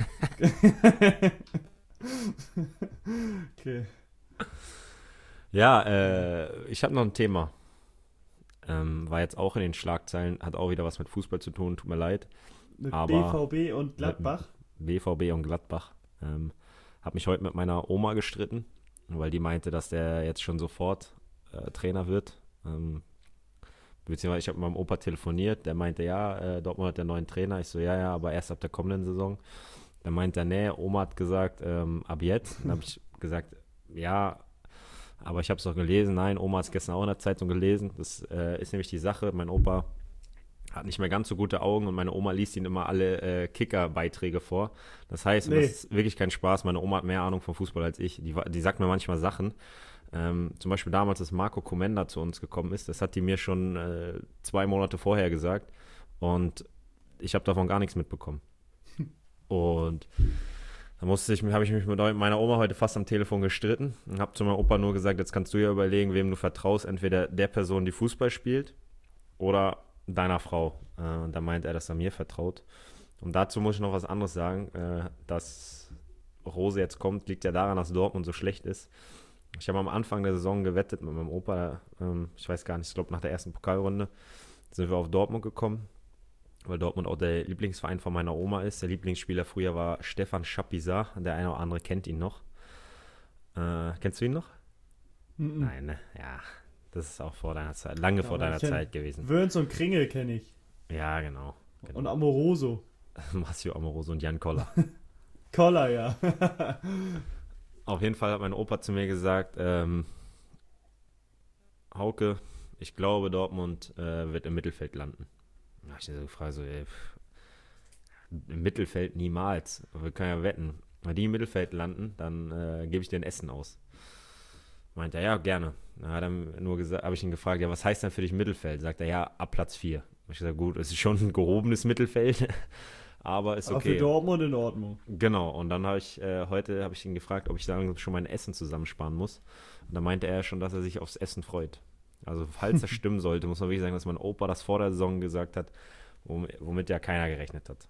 [SPEAKER 1] Okay.
[SPEAKER 2] Ja, äh, ich habe noch ein Thema. Ähm, war jetzt auch in den Schlagzeilen, hat auch wieder was mit Fußball zu tun, tut mir leid.
[SPEAKER 1] Mit
[SPEAKER 2] Aber-
[SPEAKER 1] B V B und Gladbach.
[SPEAKER 2] B V B und Gladbach. Ähm, habe mich heute mit meiner Oma gestritten, weil die meinte, dass der jetzt schon sofort äh, Trainer wird. Ähm, beziehungsweise ich habe mit meinem Opa telefoniert, der meinte, ja, äh, Dortmund hat den neuen Trainer. Ich so, ja, ja, aber erst ab der kommenden Saison. Dann meinte er, nee, Oma hat gesagt, ähm, ab jetzt. Dann habe ich gesagt, ja, aber ich habe es doch gelesen. Nein, Oma hat es gestern auch in der Zeitung gelesen. Das äh, ist nämlich die Sache. Mein Opa hat nicht mehr ganz so gute Augen und meine Oma liest ihm immer alle äh, Kicker-Beiträge vor. Das heißt, und
[SPEAKER 1] Nee.
[SPEAKER 2] das ist wirklich kein Spaß, meine Oma hat mehr Ahnung vom Fußball als ich. Die, wa- die sagt mir manchmal Sachen. Ähm, zum Beispiel damals, als Marco Komenda zu uns gekommen ist, das hat die mir schon äh, zwei Monate vorher gesagt und ich habe davon gar nichts mitbekommen. Und da musste ich, habe ich mich mit meiner Oma heute fast am Telefon gestritten und habe zu meinem Opa nur gesagt, jetzt kannst du ja überlegen, wem du vertraust, entweder der Person, die Fußball spielt oder deiner Frau. Äh, und da meint er, dass er mir vertraut. Und dazu muss ich noch was anderes sagen. Äh, dass Rose jetzt kommt, liegt ja daran, dass Dortmund so schlecht ist. Ich habe am Anfang der Saison gewettet mit meinem Opa. Ähm, ich weiß gar nicht, ich glaube nach der ersten Pokalrunde sind wir auf Dortmund gekommen, weil Dortmund auch der Lieblingsverein von meiner Oma ist. Der Lieblingsspieler früher war Stefan Chapuisat. Der eine oder andere kennt ihn noch. Äh, kennst du ihn noch?
[SPEAKER 1] Mhm.
[SPEAKER 2] Nein, ne? Ja, das ist auch vor deiner Zeit, lange
[SPEAKER 1] Ja,
[SPEAKER 2] vor
[SPEAKER 1] aber
[SPEAKER 2] deiner
[SPEAKER 1] ich kenn-
[SPEAKER 2] Zeit gewesen.
[SPEAKER 1] Wörns und Kringel kenne ich.
[SPEAKER 2] Ja, genau. genau.
[SPEAKER 1] Und Amoroso.
[SPEAKER 2] Massimo Amoroso und Jan Koller.
[SPEAKER 1] Koller, ja.
[SPEAKER 2] Auf jeden Fall hat mein Opa zu mir gesagt, ähm, Hauke, ich glaube, Dortmund äh, wird im Mittelfeld landen. Da habe ich so gefragt, so, ey, pff, im Mittelfeld niemals. Wir können ja wetten. Wenn die im Mittelfeld landen, dann äh, gebe ich dir ein Essen aus. Meint er, ja, gerne. Da hat er nur gesagt, habe ich ihn gefragt, ja, was heißt denn für dich Mittelfeld? Sagt er, ja, ab Platz vier. Hab ich gesagt, gut, es ist schon ein gehobenes Mittelfeld, aber ist
[SPEAKER 1] Aber
[SPEAKER 2] okay.
[SPEAKER 1] für Dortmund in Ordnung.
[SPEAKER 2] Genau, und dann habe ich, äh, heute habe ich ihn gefragt, ob ich dann schon mein Essen zusammensparen muss. Und dann meinte er schon, dass er sich aufs Essen freut. Also falls das stimmen sollte, muss man wirklich sagen, dass mein Opa das vor der Saison gesagt hat, womit, womit ja keiner gerechnet hat.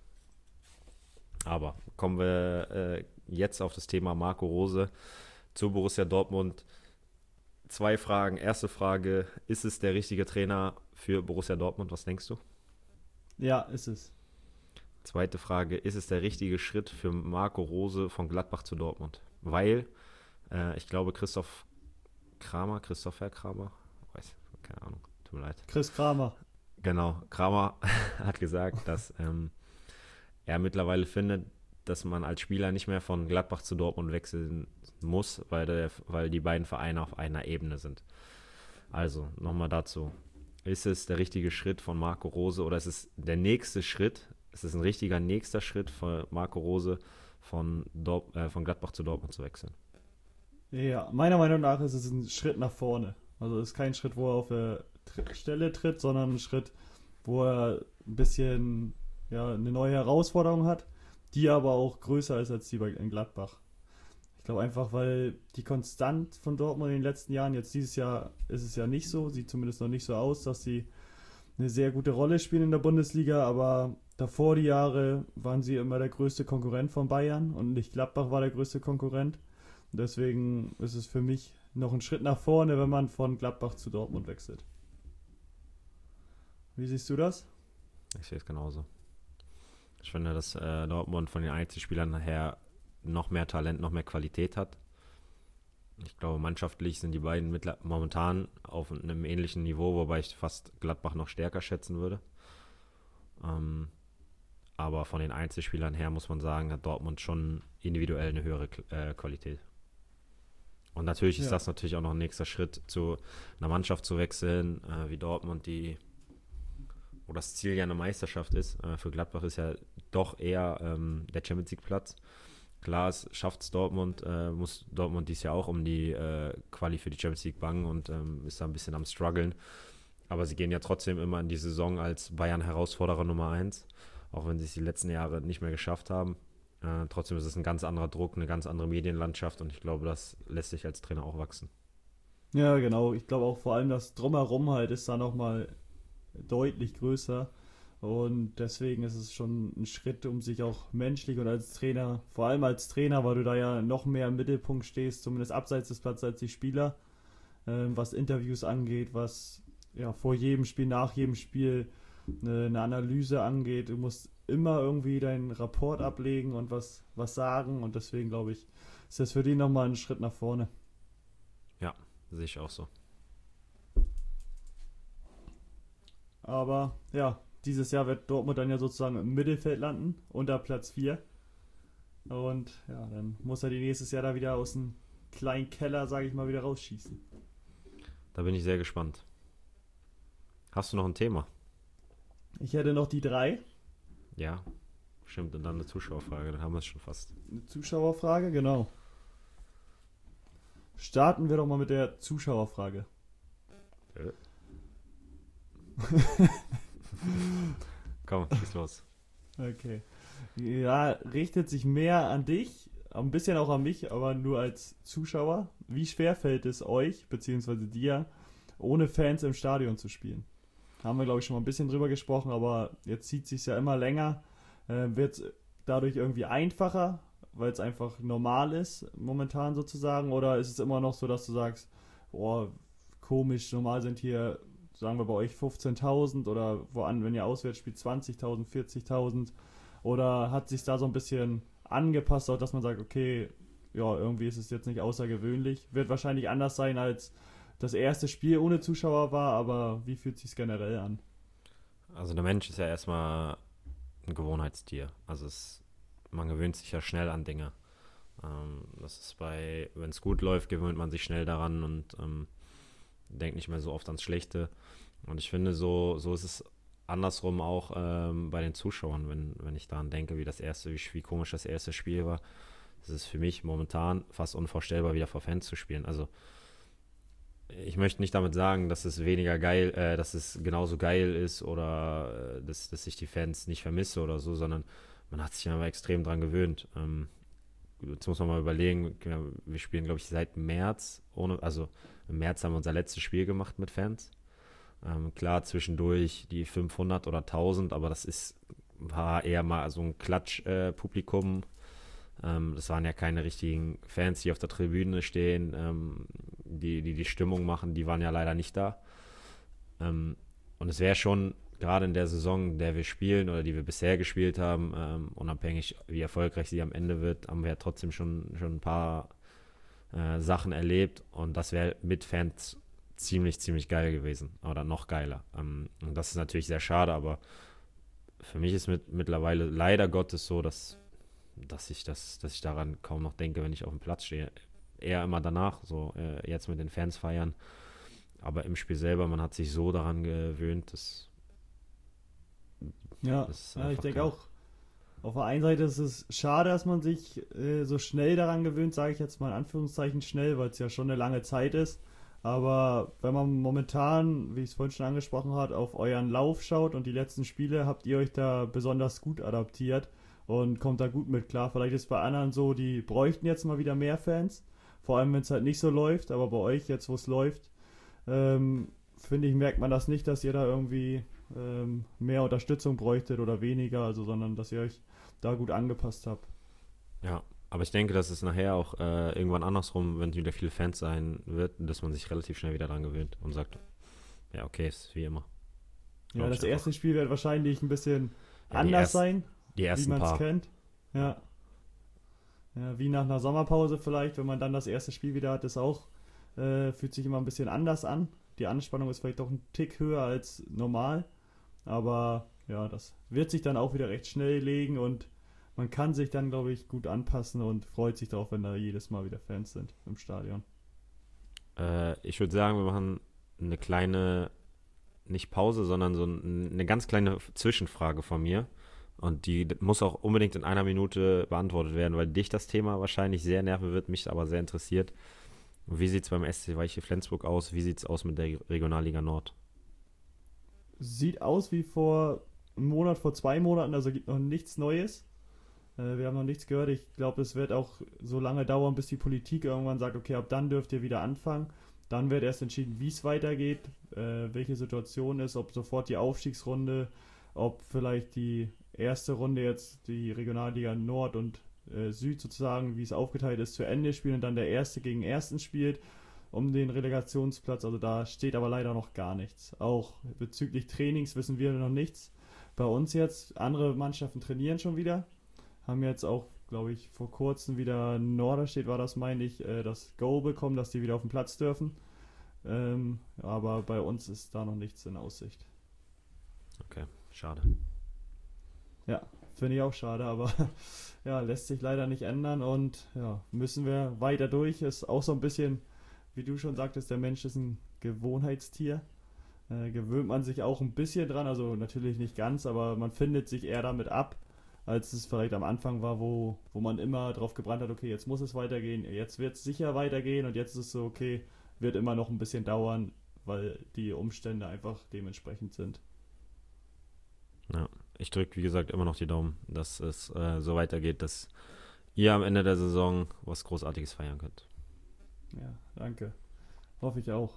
[SPEAKER 2] Aber kommen wir äh, jetzt auf das Thema Marco Rose zu Borussia Dortmund. Zwei Fragen. Erste Frage, ist es der richtige Trainer für Borussia Dortmund? Was denkst du?
[SPEAKER 1] Ja, ist es.
[SPEAKER 2] Zweite Frage, ist es der richtige Schritt für Marco Rose von Gladbach zu Dortmund? Weil, äh, ich glaube, Christoph Kramer, Christopher Kramer, weiß, keine Ahnung, tut mir leid.
[SPEAKER 1] Chris Kramer.
[SPEAKER 2] Genau, Kramer hat gesagt, dass ähm, er mittlerweile findet, dass man als Spieler nicht mehr von Gladbach zu Dortmund wechseln muss, weil, der, weil die beiden Vereine auf einer Ebene sind. Also, nochmal dazu. Ist es der richtige Schritt von Marco Rose oder ist es der nächste Schritt? Ist es ein richtiger nächster Schritt von Marco Rose von, Dort, äh, von Gladbach zu Dortmund zu wechseln?
[SPEAKER 1] Ja, meiner Meinung nach ist es ein Schritt nach vorne. Also es ist kein Schritt, wo er auf der Tritt- Stelle tritt, sondern ein Schritt, wo er ein bisschen ja, eine neue Herausforderung hat, die aber auch größer ist als die bei in Gladbach. Ich glaube einfach, weil die Konstant von Dortmund in den letzten Jahren, jetzt dieses Jahr ist es ja nicht so, sieht zumindest noch nicht so aus, dass sie eine sehr gute Rolle spielen in der Bundesliga, aber davor die Jahre waren sie immer der größte Konkurrent von Bayern und nicht Gladbach war der größte Konkurrent. Und deswegen ist es für mich noch ein Schritt nach vorne, wenn man von Gladbach zu Dortmund wechselt. Wie siehst du das?
[SPEAKER 2] Ich sehe es genauso. Ich finde, dass äh, Dortmund von den Einzelspielern her noch mehr Talent, noch mehr Qualität hat. Ich glaube, mannschaftlich sind die beiden mittler- momentan auf einem ähnlichen Niveau, wobei ich fast Gladbach noch stärker schätzen würde. Ähm, aber von den Einzelspielern her muss man sagen, hat Dortmund schon individuell eine höhere äh, Qualität. Und natürlich ist
[SPEAKER 1] Ja.
[SPEAKER 2] das natürlich auch noch ein nächster Schritt, zu einer Mannschaft zu wechseln, äh, wie Dortmund, die wo das Ziel ja eine Meisterschaft ist. Äh, für Gladbach ist ja doch eher ähm, der Champions League Platz. Klar, schafft es Dortmund, äh, muss Dortmund dies Jahr auch um die äh, Quali für die Champions League bangen und ähm, ist da ein bisschen am struggeln. Aber sie gehen ja trotzdem immer in die Saison als Bayern-Herausforderer Nummer eins, auch wenn sie es die letzten Jahre nicht mehr geschafft haben. Äh, trotzdem ist es ein ganz anderer Druck, eine ganz andere Medienlandschaft und ich glaube, das lässt sich als Trainer auch wachsen.
[SPEAKER 1] Ja, genau. Ich glaube auch vor allem das Drumherum halt ist da nochmal deutlich größer. Und deswegen ist es schon ein Schritt, um sich auch menschlich und als Trainer, vor allem als Trainer, weil du da ja noch mehr im Mittelpunkt stehst, zumindest abseits des Platzes als die Spieler, ähm, was Interviews angeht, was ja vor jedem Spiel, nach jedem Spiel eine, eine Analyse angeht. Du musst immer irgendwie deinen Rapport ablegen und was, was sagen und deswegen glaube ich, ist das für die nochmal ein Schritt nach vorne.
[SPEAKER 2] Ja, sehe ich auch so.
[SPEAKER 1] Aber ja, dieses Jahr wird Dortmund dann ja sozusagen im Mittelfeld landen, unter Platz vier. Und ja, dann muss er die nächstes Jahr da wieder aus dem kleinen Keller, sage ich mal, wieder rausschießen.
[SPEAKER 2] Da bin ich sehr gespannt. Hast du noch ein Thema?
[SPEAKER 1] Ich hätte noch die drei.
[SPEAKER 2] Ja, stimmt. Und dann eine Zuschauerfrage, dann haben wir es schon fast.
[SPEAKER 1] Eine Zuschauerfrage, genau. Starten wir doch mal mit der Zuschauerfrage.
[SPEAKER 2] Äh. Komm, schieß los.
[SPEAKER 1] Okay. Ja, richtet sich mehr an dich, ein bisschen auch an mich, aber nur als Zuschauer. Wie schwer fällt es euch, beziehungsweise dir, ohne Fans im Stadion zu spielen? Haben wir, glaube ich, schon mal ein bisschen drüber gesprochen, aber jetzt zieht es sich ja immer länger. Äh, wird es dadurch irgendwie einfacher, weil es einfach normal ist, momentan sozusagen? Oder ist es immer noch so, dass du sagst, oh, komisch, normal sind hier, sagen wir bei euch fünfzehntausend oder woan, wenn ihr auswärts spielt, zwanzigtausend, vierzigtausend? Oder hat sich da so ein bisschen angepasst, auch dass man sagt, okay, ja, irgendwie ist es jetzt nicht außergewöhnlich. Wird wahrscheinlich anders sein, als das erste Spiel ohne Zuschauer war, aber wie fühlt es sich generell an?
[SPEAKER 2] Also der Mensch ist ja erstmal ein Gewohnheitstier. Also es, man gewöhnt sich ja schnell an Dinge. Ähm, das ist bei, wenn es gut läuft, gewöhnt man sich schnell daran und ähm, denkt nicht mehr so oft ans Schlechte. Und ich finde, so, so ist es andersrum auch ähm, bei den Zuschauern, wenn, wenn ich daran denke, wie das erste, wie, wie komisch das erste Spiel war. Es ist für mich momentan fast unvorstellbar, wieder vor Fans zu spielen. Also ich möchte nicht damit sagen, dass es weniger geil, äh, dass es genauso geil ist oder äh, dass, dass ich die Fans nicht vermisse oder so, sondern man hat sich aber extrem dran gewöhnt. Ähm, jetzt muss man mal überlegen, wir spielen, glaube ich, seit März, ohne, also im März haben wir unser letztes Spiel gemacht mit Fans. Ähm, klar, zwischendurch die fünfhundert oder tausend, aber das ist, war eher mal so ein Klatsch-Publikum. Äh, ähm, das waren ja keine richtigen Fans, die auf der Tribüne stehen, ähm, die, die die Stimmung machen, die waren ja leider nicht da. Ähm, und es wäre schon, gerade in der Saison, in der wir spielen oder die wir bisher gespielt haben, ähm, unabhängig wie erfolgreich sie am Ende wird, haben wir ja trotzdem schon, schon ein paar äh, Sachen erlebt und das wäre mit Fans ziemlich, ziemlich geil gewesen oder noch geiler. Ähm, und das ist natürlich sehr schade, aber für mich ist mit, mittlerweile leider Gottes so, dass, dass, ich das, dass ich daran kaum noch denke, wenn ich auf dem Platz stehe. Eher immer danach, so äh, jetzt mit den Fans feiern. Aber im Spiel selber, man hat sich so daran gewöhnt, dass
[SPEAKER 1] Ja,
[SPEAKER 2] das
[SPEAKER 1] ja ich denke
[SPEAKER 2] geil.
[SPEAKER 1] auch. Auf der einen Seite ist es schade, dass man sich äh, so schnell daran gewöhnt, sage ich jetzt mal in Anführungszeichen schnell, weil es ja schon eine lange Zeit ist. Aber wenn man momentan, wie ich es vorhin schon angesprochen habe, auf euren Lauf schaut und die letzten Spiele, habt ihr euch da besonders gut adaptiert und kommt da gut mit klar. Vielleicht ist es bei anderen so, die bräuchten jetzt mal wieder mehr Fans, vor allem wenn es halt nicht so läuft, aber bei euch jetzt, wo es läuft, ähm, finde ich, merkt man das nicht, dass ihr da irgendwie ähm, mehr Unterstützung bräuchtet oder weniger, also sondern dass ihr euch da gut angepasst habt.
[SPEAKER 2] Ja, aber ich denke, dass es nachher auch äh, irgendwann andersrum, wenn wieder viele Fans sein wird, dass man sich relativ schnell wieder daran gewöhnt und sagt, ja, okay, ist wie immer.
[SPEAKER 1] Ja,
[SPEAKER 2] Glaub
[SPEAKER 1] das
[SPEAKER 2] ich einfach.
[SPEAKER 1] erste Spiel wird wahrscheinlich ein bisschen
[SPEAKER 2] Ja, die
[SPEAKER 1] anders
[SPEAKER 2] erst-
[SPEAKER 1] sein,
[SPEAKER 2] Die
[SPEAKER 1] wie
[SPEAKER 2] ersten
[SPEAKER 1] man es
[SPEAKER 2] paar.
[SPEAKER 1] kennt. Ja. Ja, wie nach einer Sommerpause vielleicht, wenn man dann das erste Spiel wieder hat, ist auch, äh, fühlt sich immer ein bisschen anders an. Die Anspannung ist vielleicht doch ein Tick höher als normal. Aber ja, das wird sich dann auch wieder recht schnell legen und man kann sich dann, glaube ich, gut anpassen und freut sich darauf, wenn da jedes Mal wieder Fans sind im Stadion.
[SPEAKER 2] Äh, ich würde sagen, wir machen eine kleine, nicht Pause, sondern so ein, eine ganz kleine Zwischenfrage von mir. Und die muss auch unbedingt in einer Minute beantwortet werden, weil dich das Thema wahrscheinlich sehr nerven wird, mich aber sehr interessiert. Wie sieht es beim S C Weiche Flensburg aus? Wie sieht es aus mit der Regionalliga Nord?
[SPEAKER 1] Sieht aus wie vor einem Monat, vor zwei Monaten, also gibt noch nichts Neues. Äh, wir haben noch nichts gehört. Ich glaube, es wird auch so lange dauern, bis die Politik irgendwann sagt, okay, ab dann dürft ihr wieder anfangen. Dann wird erst entschieden, wie es weitergeht, äh, welche Situation ist, ob sofort die Aufstiegsrunde, ob vielleicht die erste Runde jetzt die Regionalliga Nord und äh, Süd sozusagen, wie es aufgeteilt ist, zu Ende spielen und dann der Erste gegen Ersten spielt um den Relegationsplatz. Also da steht aber leider noch gar nichts. Auch bezüglich Trainings wissen wir noch nichts. Bei uns jetzt, andere Mannschaften trainieren schon wieder, haben jetzt auch, glaube ich, vor kurzem wieder Norderstedt war das, meine ich, äh, das Go bekommen, dass die wieder auf den Platz dürfen. Ähm, aber bei uns ist da noch nichts in Aussicht.
[SPEAKER 2] Okay, schade.
[SPEAKER 1] Ja, finde ich auch schade, aber ja, lässt sich leider nicht ändern und ja, müssen wir weiter durch. Ist auch so ein bisschen, wie du schon sagtest, der Mensch ist ein Gewohnheitstier. Äh, gewöhnt man sich auch ein bisschen dran, also natürlich nicht ganz, aber man findet sich eher damit ab, als es vielleicht am Anfang war, wo, wo man immer drauf gebrannt hat, okay, jetzt muss es weitergehen, jetzt wird es sicher weitergehen und jetzt ist es so, okay, wird immer noch ein bisschen dauern, weil die Umstände einfach dementsprechend sind.
[SPEAKER 2] Ja, ich drücke, wie gesagt, immer noch die Daumen, dass es äh, so weitergeht, dass ihr am Ende der Saison was Großartiges feiern könnt.
[SPEAKER 1] Ja, danke. Hoffe ich auch.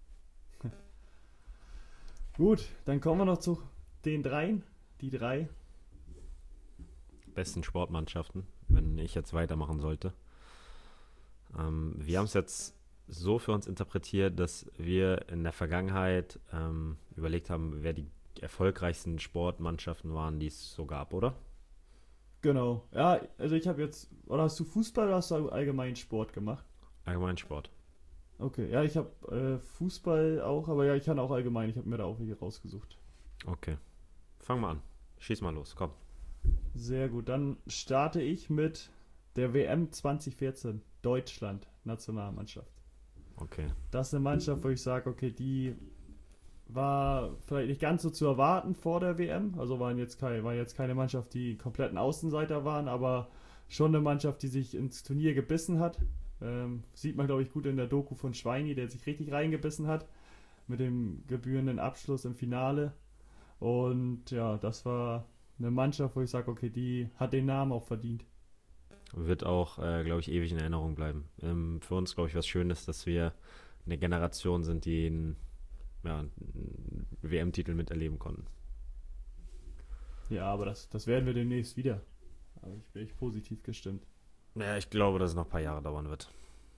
[SPEAKER 1] Gut, dann kommen wir noch zu den dreien. Die drei.
[SPEAKER 2] Besten Sportmannschaften, wenn ich jetzt weitermachen sollte. Ähm, wir haben es jetzt so für uns interpretiert, dass wir in der Vergangenheit ähm, überlegt haben, wer die erfolgreichsten Sportmannschaften waren, die es so gab, oder?
[SPEAKER 1] Genau. Ja, also ich habe jetzt, oder hast du Fußball oder hast du allgemein Sport gemacht?
[SPEAKER 2] Allgemein Sport.
[SPEAKER 1] Okay, ja, ich habe äh, Fußball auch, aber ja, ich kann auch allgemein, ich habe mir da auch welche rausgesucht.
[SPEAKER 2] Okay. Fang mal an. Schieß mal los, komm.
[SPEAKER 1] Sehr gut, dann starte ich mit der W M zwanzig vierzehn, Deutschland, Nationalmannschaft.
[SPEAKER 2] Okay.
[SPEAKER 1] Das ist eine Mannschaft, wo ich sage, okay, die war vielleicht nicht ganz so zu erwarten vor der W M, also waren jetzt, kein, war jetzt keine Mannschaft, die kompletten Außenseiter waren, aber schon eine Mannschaft, die sich ins Turnier gebissen hat. Ähm, sieht man, glaube ich, gut in der Doku von Schweini, der sich richtig reingebissen hat, mit dem gebührenden Abschluss im Finale. Und ja, das war eine Mannschaft, wo ich sage, okay, die hat den Namen auch verdient.
[SPEAKER 2] Wird auch, äh, glaube ich, ewig in Erinnerung bleiben. Ähm, für uns, glaube ich, was Schönes, dass wir eine Generation sind, die einen, ja, einen W M-Titel miterleben konnten.
[SPEAKER 1] Ja, aber das, das werden wir demnächst wieder. Aber ich bin echt positiv gestimmt.
[SPEAKER 2] Ja, ich glaube, dass es noch ein paar Jahre dauern wird.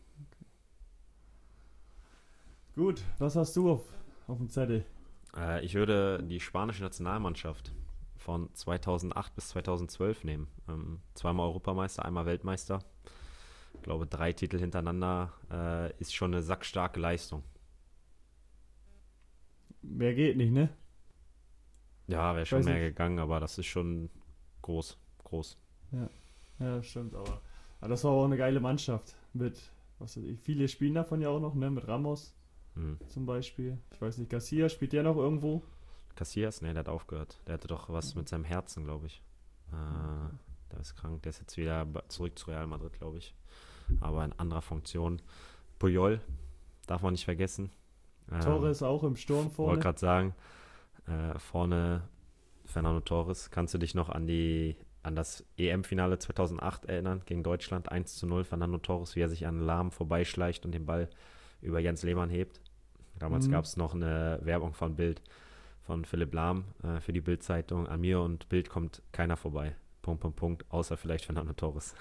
[SPEAKER 1] Gut, was hast du auf, auf dem Zettel?
[SPEAKER 2] Äh, ich würde die spanische Nationalmannschaft von zweitausendacht bis zweitausendzwölf nehmen. Ähm, zweimal Europameister, einmal Weltmeister. Ich glaube, drei Titel hintereinander äh, ist schon eine sackstarke Leistung.
[SPEAKER 1] Mehr geht nicht, ne?
[SPEAKER 2] Ja, wäre
[SPEAKER 1] Ich
[SPEAKER 2] schon
[SPEAKER 1] weiß
[SPEAKER 2] mehr
[SPEAKER 1] nicht.
[SPEAKER 2] gegangen, aber das ist schon groß, groß.
[SPEAKER 1] Ja, ja, stimmt, aber, aber das war auch eine geile Mannschaft. Mit, was weiß ich, viele spielen davon ja auch noch, ne? Mit Ramos
[SPEAKER 2] Hm.
[SPEAKER 1] zum Beispiel. Ich weiß nicht, Garcia, spielt der noch irgendwo?
[SPEAKER 2] Casillas? Nee, der hat aufgehört. Der hatte doch was mit seinem Herzen, glaube ich. Äh, der ist krank. Der ist jetzt wieder ba- zurück zu Real Madrid, glaube ich. Aber in anderer Funktion. Puyol, darf man nicht vergessen. Ähm,
[SPEAKER 1] Torres auch im Sturm
[SPEAKER 2] wollte
[SPEAKER 1] vorne.
[SPEAKER 2] gerade sagen, äh, vorne Fernando Torres. Kannst du dich noch an die an das E M-Finale zweitausendacht erinnern gegen Deutschland? eins zu null, Fernando Torres, wie er sich an Lahm vorbeischleicht und den Ball über Jens Lehmann hebt. Damals
[SPEAKER 1] Mhm.
[SPEAKER 2] gab es noch eine Werbung von Bild, von Philipp Lahm äh, für die Bild-Zeitung. An mir und Bild kommt keiner vorbei. Punkt, Punkt, Punkt. Außer vielleicht Fernando Torres.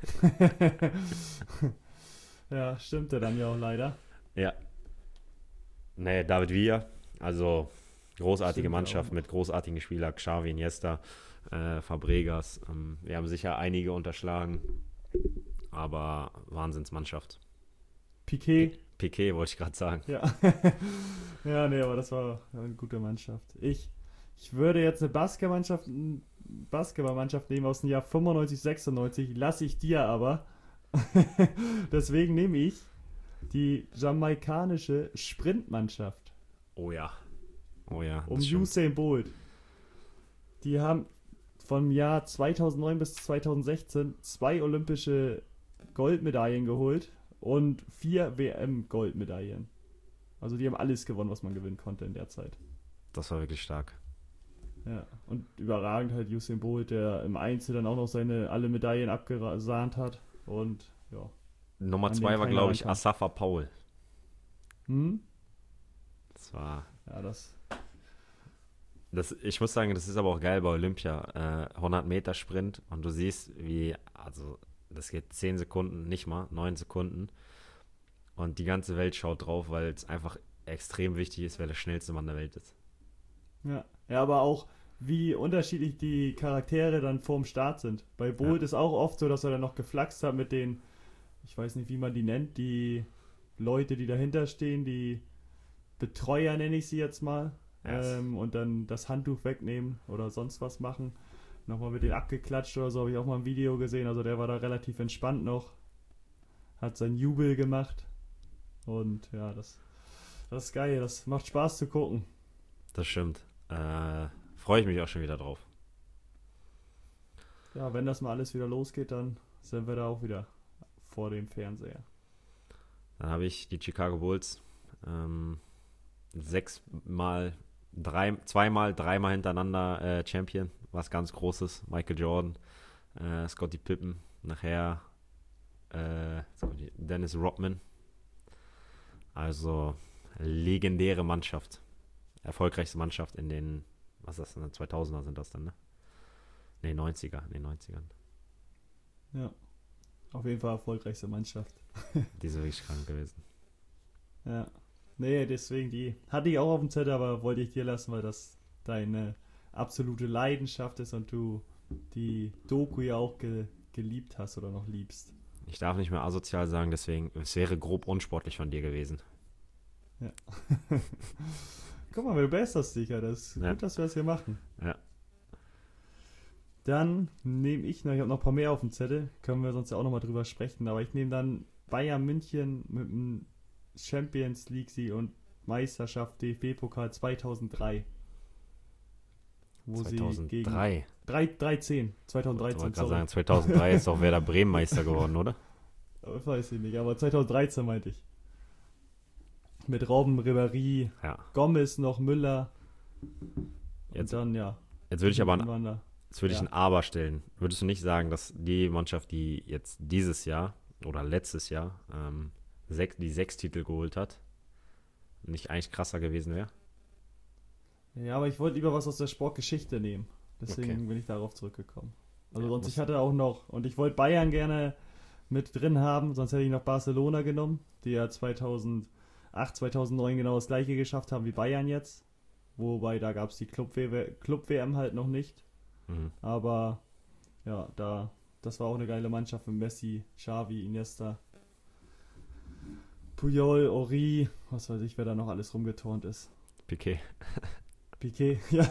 [SPEAKER 1] Ja, stimmte dann ja auch leider.
[SPEAKER 2] Ja. Nee, David Villa. Also großartige
[SPEAKER 1] Stimmt, ja
[SPEAKER 2] Mannschaft
[SPEAKER 1] auch.
[SPEAKER 2] mit großartigen Spielern. Xavi, Iniesta, äh, Fabregas. Ähm, wir haben sicher einige unterschlagen. Aber Wahnsinnsmannschaft.
[SPEAKER 1] Piqué.
[SPEAKER 2] Piqué wollte ich gerade sagen.
[SPEAKER 1] Ja. Ja, nee, aber das war eine gute Mannschaft. Ich, ich würde jetzt eine Basketballmannschaft, Basketballmannschaft nehmen aus dem Jahr fünfundneunzig, sechsundneunzig, lasse ich dir aber. Deswegen nehme ich die jamaikanische Sprintmannschaft
[SPEAKER 2] Oh ja. Oh ja.
[SPEAKER 1] um
[SPEAKER 2] das stimmt.
[SPEAKER 1] Usain Bolt. Die haben vom Jahr zweitausendneun bis zweitausendsechzehn zwei olympische Goldmedaillen geholt und vier W M-Goldmedaillen. Also die haben alles gewonnen, was man gewinnen konnte in der Zeit.
[SPEAKER 2] Das war wirklich stark.
[SPEAKER 1] Ja, und überragend halt Usain Bolt, der im Einzel dann auch noch seine alle Medaillen abgesahnt hat. Und ja.
[SPEAKER 2] Nummer
[SPEAKER 1] An den
[SPEAKER 2] zwei war,
[SPEAKER 1] keiner
[SPEAKER 2] glaube ich,
[SPEAKER 1] rankam.
[SPEAKER 2] Asafa Paul.
[SPEAKER 1] Hm?
[SPEAKER 2] Das war,
[SPEAKER 1] Ja, das.
[SPEAKER 2] das, ich muss sagen, das ist aber auch geil bei Olympia. Äh, hundert Meter Sprint und du siehst, wie, also das geht zehn Sekunden, nicht mal, neun Sekunden. Und die ganze Welt schaut drauf, weil es einfach extrem wichtig ist, wer der schnellste Mann der Welt ist.
[SPEAKER 1] Ja. Ja, aber auch, wie unterschiedlich die Charaktere dann vorm Start sind. Bei Bolt
[SPEAKER 2] Ja.
[SPEAKER 1] ist auch oft so, dass er dann noch geflaxt hat mit den, ich weiß nicht, wie man die nennt, die Leute, die dahinter stehen, die Betreuer nenne ich sie jetzt mal.
[SPEAKER 2] Yes.
[SPEAKER 1] Ähm, und dann das Handtuch wegnehmen oder sonst was machen. Nochmal mit denen abgeklatscht oder so, habe ich auch mal ein Video gesehen. Also der war da relativ entspannt noch. Hat seinen Jubel gemacht. Und ja, das, das ist geil. Das macht Spaß zu gucken.
[SPEAKER 2] Das stimmt. Äh, freue ich mich auch schon wieder drauf.
[SPEAKER 1] Ja, wenn das mal alles wieder losgeht, dann sind wir da auch wieder vor dem Fernseher.
[SPEAKER 2] Dann habe ich die Chicago Bulls ähm, sechsmal, drei, zweimal, dreimal hintereinander äh, Champion, was ganz Großes. Michael Jordan, äh, Scottie Pippen, nachher äh, Dennis Rodman. Also legendäre Mannschaft. Erfolgreichste Mannschaft in den, was ist das denn, zweitausender sind das dann, ne? Ne, neunziger, in den neunzigern.
[SPEAKER 1] Ja, auf jeden Fall erfolgreichste Mannschaft.
[SPEAKER 2] Die sind wirklich krank gewesen.
[SPEAKER 1] Ja. Nee, deswegen die hatte ich auch auf dem Zettel, aber wollte ich dir lassen, weil das deine absolute Leidenschaft ist und du die Doku ja auch ge geliebt hast oder noch liebst.
[SPEAKER 2] Ich darf nicht mehr asozial sagen, deswegen, es wäre grob unsportlich von dir gewesen.
[SPEAKER 1] Ja. Guck mal, du besserst dich ja. Das ist
[SPEAKER 2] Ja.
[SPEAKER 1] gut, dass wir das hier machen.
[SPEAKER 2] Ja.
[SPEAKER 1] Dann nehme ich noch, ich habe noch ein paar mehr auf dem Zettel, können wir sonst ja auch nochmal drüber sprechen, aber ich nehme dann Bayern München mit dem Champions League Sieg und Meisterschaft D F B-Pokal zweitausenddrei. Wo sie gegen
[SPEAKER 2] zweitausenddrei.
[SPEAKER 1] drei, dreizehn,
[SPEAKER 2] Ich
[SPEAKER 1] zweitausenddreizehn,
[SPEAKER 2] wollte gerade
[SPEAKER 1] sorry.
[SPEAKER 2] sagen, zweitausenddrei ist auch Werder Bremen Meister geworden, oder?
[SPEAKER 1] Das weiß ich nicht, aber zweitausenddreizehn meinte ich. Mit Robben, Ribéry,
[SPEAKER 2] Ja.
[SPEAKER 1] Gomez noch, Müller.
[SPEAKER 2] Jetzt,
[SPEAKER 1] Und dann, ja.
[SPEAKER 2] jetzt würde ich aber ein,
[SPEAKER 1] waren da.
[SPEAKER 2] jetzt würde ich
[SPEAKER 1] Ja.
[SPEAKER 2] ein Aber stellen. Würdest du nicht sagen, dass die Mannschaft, die jetzt dieses Jahr oder letztes Jahr ähm, sechs, die sechs Titel geholt hat, nicht eigentlich krasser gewesen wäre?
[SPEAKER 1] Ja, aber ich wollte lieber was aus der Sportgeschichte nehmen. Deswegen
[SPEAKER 2] Okay.
[SPEAKER 1] bin ich darauf zurückgekommen. Also
[SPEAKER 2] Ja,
[SPEAKER 1] sonst,
[SPEAKER 2] muss-
[SPEAKER 1] ich hatte auch noch, und ich wollte Bayern gerne mit drin haben, sonst hätte ich noch Barcelona genommen, die ja zweitausendacht, zweitausendneun genau das gleiche geschafft haben wie Bayern jetzt. Wobei, da gab es die Club-W M halt noch nicht.
[SPEAKER 2] Mhm.
[SPEAKER 1] Aber ja, da, das war auch eine geile Mannschaft mit Messi, Xavi, Iniesta, Puyol, Ori, was weiß ich, wer da noch alles rumgeturnt ist.
[SPEAKER 2] Piquet.
[SPEAKER 1] Piquet, ja.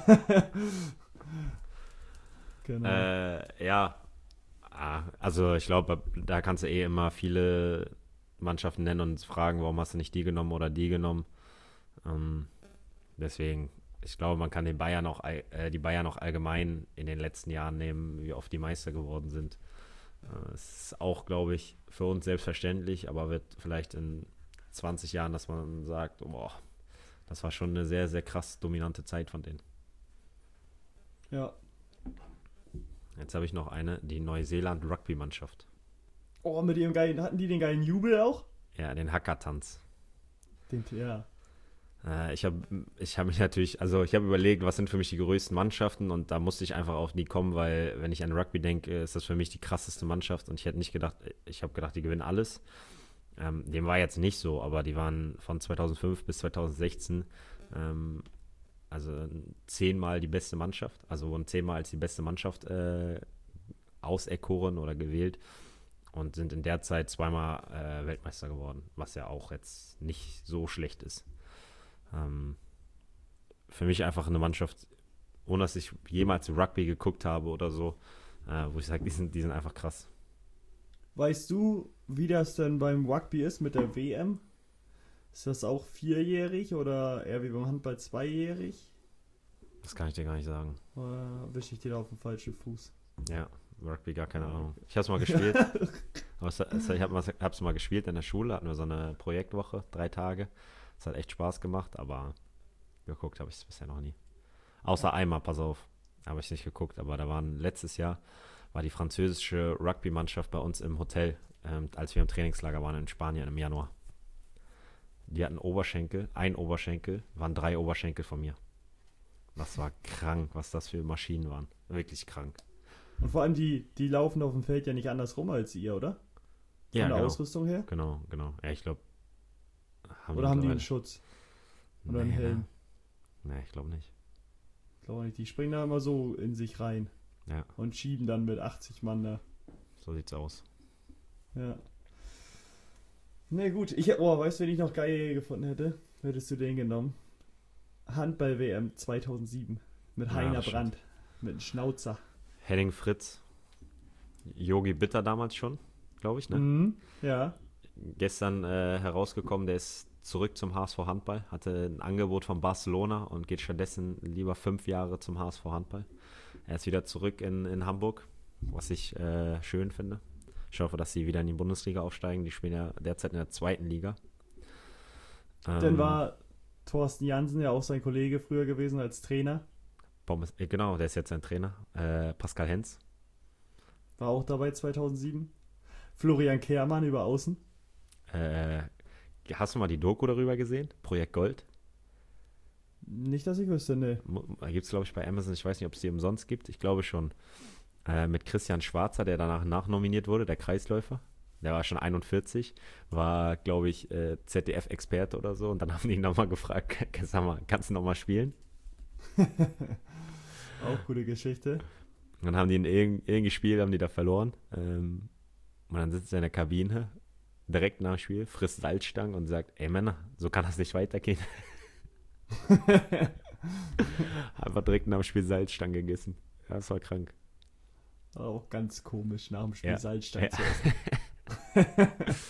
[SPEAKER 1] Genau.
[SPEAKER 2] Äh, ja, Ah, also ich glaube, da kannst du eh immer viele Mannschaften nennen und fragen, warum hast du nicht die genommen oder die genommen. Ähm, deswegen, ich glaube, man kann den Bayern auch, all- äh, die Bayern auch allgemein in den letzten Jahren nehmen, wie oft die Meister geworden sind. Äh, es ist auch, glaube ich, für uns selbstverständlich, aber wird vielleicht in zwanzig Jahren, dass man sagt, oh, boah, das war schon eine sehr, sehr krass dominante Zeit von denen.
[SPEAKER 1] Ja.
[SPEAKER 2] Jetzt habe ich noch eine, die Neuseeland-Rugby-Mannschaft.
[SPEAKER 1] Oh, mit ihrem geilen, hatten die den geilen Jubel auch?
[SPEAKER 2] Ja, den Hackertanz.
[SPEAKER 1] Den, ja.
[SPEAKER 2] Äh, ich habe ich hab mich natürlich, also ich habe überlegt, was sind für mich die größten Mannschaften und da musste ich einfach auf die kommen, weil wenn ich an Rugby denke, ist das für mich die krasseste Mannschaft und ich hätte nicht gedacht, ich habe gedacht, die gewinnen alles. Ähm, dem war jetzt nicht so, aber die waren von zweitausendfünf bis zweitausendsechzehn ähm, also zehnmal die beste Mannschaft, also wurden zehnmal als die beste Mannschaft äh, auserkoren oder gewählt und sind in der Zeit zweimal äh, Weltmeister geworden, was ja auch jetzt nicht so schlecht ist. Ähm, für mich einfach eine Mannschaft, ohne dass ich jemals Rugby geguckt habe oder so, äh, wo ich sage, die sind, die sind einfach krass.
[SPEAKER 1] Weißt du, wie das denn beim Rugby ist mit der W M? Ist das auch vierjährig oder eher wie beim Handball zweijährig?
[SPEAKER 2] Das kann ich dir gar nicht sagen.
[SPEAKER 1] Oder wische ich dir da auf den falschen Fuß?
[SPEAKER 2] Ja, Rugby, gar keine Ahnung. Ich habe es mal gespielt. Aber es, es, ich habe es mal gespielt in der Schule, hatten wir so eine Projektwoche, drei Tage. Es hat echt Spaß gemacht, aber geguckt habe ich es bisher noch nie. Außer einmal, pass auf. Habe ich nicht geguckt, aber da waren letztes Jahr, war die französische Rugby-Mannschaft bei uns im Hotel, ähm, als wir im Trainingslager waren in Spanien im Januar. Die hatten Oberschenkel, ein Oberschenkel, waren drei Oberschenkel von mir. Das war krank, was das für Maschinen waren. Wirklich krank.
[SPEAKER 1] Und vor allem, die, die laufen auf dem Feld ja nicht anders rum als ihr, oder? Von
[SPEAKER 2] Ja,
[SPEAKER 1] der
[SPEAKER 2] genau.
[SPEAKER 1] Ausrüstung her?
[SPEAKER 2] Genau, genau. Ja, ich glaube.
[SPEAKER 1] Oder haben die einen Schutz? Oder einen
[SPEAKER 2] nee,
[SPEAKER 1] Helm?
[SPEAKER 2] Ne, nee, ich glaube nicht.
[SPEAKER 1] Ich glaube nicht. Die springen da immer so in sich rein.
[SPEAKER 2] Ja.
[SPEAKER 1] Und schieben dann mit achtzig Mann da.
[SPEAKER 2] So sieht's aus.
[SPEAKER 1] Ja. Ne, gut. Ich, oh, weißt du, wen ich noch geil gefunden hätte? Hättest du den genommen? Handball-W M zweitausendsieben. Mit
[SPEAKER 2] Ja,
[SPEAKER 1] Heiner
[SPEAKER 2] das stimmt.
[SPEAKER 1] Brandt. Mit einem Schnauzer.
[SPEAKER 2] Henning Fritz. Yogi Bitter damals schon, glaube ich, ne?
[SPEAKER 1] Mhm. Ja.
[SPEAKER 2] Gestern äh, herausgekommen, der ist zurück zum H S V Handball, hatte ein Angebot von Barcelona und geht stattdessen lieber fünf Jahre zum H S V Handball. Er ist wieder zurück in, in Hamburg, was ich äh, schön finde. Ich hoffe, dass sie wieder in die Bundesliga aufsteigen. Die spielen ja derzeit in der zweiten Liga.
[SPEAKER 1] Dann
[SPEAKER 2] Ähm,
[SPEAKER 1] war Thorsten Jansen ja auch sein Kollege früher gewesen als Trainer.
[SPEAKER 2] Pommes, äh, genau, der ist jetzt sein Trainer. Äh, Pascal Hens.
[SPEAKER 1] War auch dabei zweitausendsieben. Florian Kehrmann über Außen.
[SPEAKER 2] Äh, hast du mal die Doku darüber gesehen? Projekt Gold?
[SPEAKER 1] Nicht, dass ich wüsste, ne.
[SPEAKER 2] Gibt es, glaube ich, bei Amazon. Ich weiß nicht, ob es die umsonst gibt. Ich glaube schon. Äh, mit Christian Schwarzer, der danach nachnominiert wurde, der Kreisläufer. Der war schon einundvierzig, war, glaube ich, äh, Z D F-Experte oder so. Und dann haben die ihn nochmal gefragt, sag mal, kannst du nochmal spielen?
[SPEAKER 1] Auch gute Geschichte.
[SPEAKER 2] Und dann haben die ihn irg- irgendwie Spiel, haben die da verloren. Ähm, und dann sitzt er in der Kabine, direkt nach dem Spiel, frisst Salzstangen und sagt, ey Männer, so kann das nicht weitergehen. Einfach direkt nach dem Spiel Salzstangen gegessen. Ja, das war krank.
[SPEAKER 1] Auch ganz komisch, nach dem Spiel
[SPEAKER 2] Ja.
[SPEAKER 1] Salzstangen
[SPEAKER 2] Ja.
[SPEAKER 1] zu essen.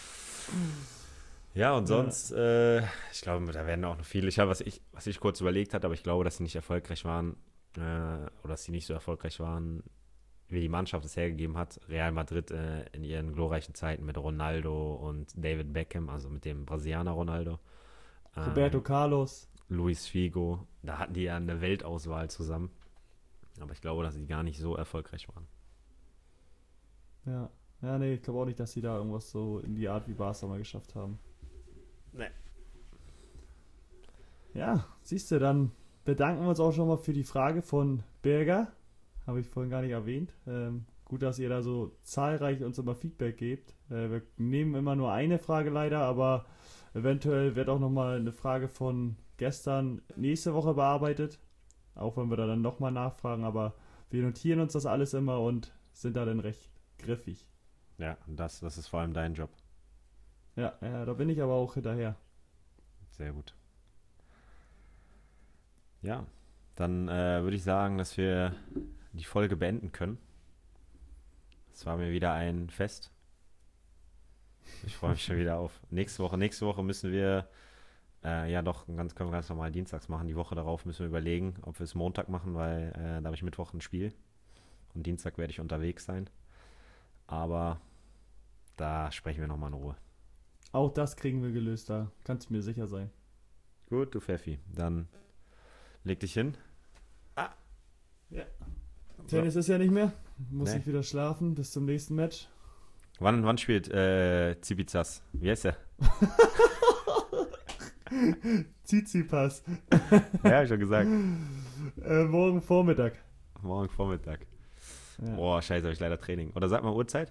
[SPEAKER 2] Ja, und sonst, äh, ich glaube, da werden auch noch viele. Ich habe, was ich, was ich kurz überlegt hatte, aber ich glaube, dass sie nicht erfolgreich waren, äh, oder dass sie nicht so erfolgreich waren, wie die Mannschaft es hergegeben hat. Real Madrid äh, in ihren glorreichen Zeiten mit Ronaldo und David Beckham, also mit dem Brasilianer Ronaldo. Ähm,
[SPEAKER 1] Roberto Carlos.
[SPEAKER 2] Luis Figo, da hatten die ja eine Weltauswahl zusammen. Aber ich glaube, dass sie gar nicht so erfolgreich waren.
[SPEAKER 1] Ja. Ja, nee, ich glaube auch nicht, dass sie da irgendwas so in die Art wie Barca mal geschafft haben.
[SPEAKER 2] Nee.
[SPEAKER 1] Ja, siehst du, dann bedanken wir uns auch schon mal für die Frage von Berger. Habe ich vorhin gar nicht erwähnt. Ähm, gut, dass ihr da so zahlreich uns immer Feedback gebt. Äh, wir nehmen immer nur eine Frage leider, aber eventuell wird auch nochmal eine Frage von gestern nächste Woche bearbeitet. Auch wenn wir da dann nochmal nachfragen, aber wir notieren uns das alles immer und sind da dann recht griffig.
[SPEAKER 2] Ja, das, das ist vor allem dein Job.
[SPEAKER 1] Ja, ja, da bin ich aber auch hinterher.
[SPEAKER 2] Sehr gut. Ja, dann äh, würde ich sagen, dass wir die Folge beenden können. Es war mir wieder ein Fest. Ich freue mich schon wieder auf nächste Woche. Nächste Woche müssen wir, äh, ja doch, ganz, können wir ganz normal dienstags machen. Die Woche darauf müssen wir überlegen, ob wir es Montag machen, weil äh, da habe ich Mittwoch ein Spiel. Und Dienstag werde ich unterwegs sein. Aber da sprechen wir nochmal in Ruhe.
[SPEAKER 1] Auch das kriegen wir gelöst, da kannst du mir sicher sein.
[SPEAKER 2] Gut, du Pfeffi. Dann leg dich hin.
[SPEAKER 1] Ah. Ja. Tennis ist ja nicht mehr. Muss
[SPEAKER 2] Nee.
[SPEAKER 1] ich wieder schlafen. Bis zum nächsten Match.
[SPEAKER 2] Wann, wann spielt äh, Tsipitsas? Wie heißt der?
[SPEAKER 1] Tsitsipas.
[SPEAKER 2] Ja, hab ich schon gesagt.
[SPEAKER 1] Äh, morgen Vormittag.
[SPEAKER 2] Morgen Vormittag.
[SPEAKER 1] Ja.
[SPEAKER 2] Boah, scheiße, habe ich leider Training. Oder sag mal Uhrzeit?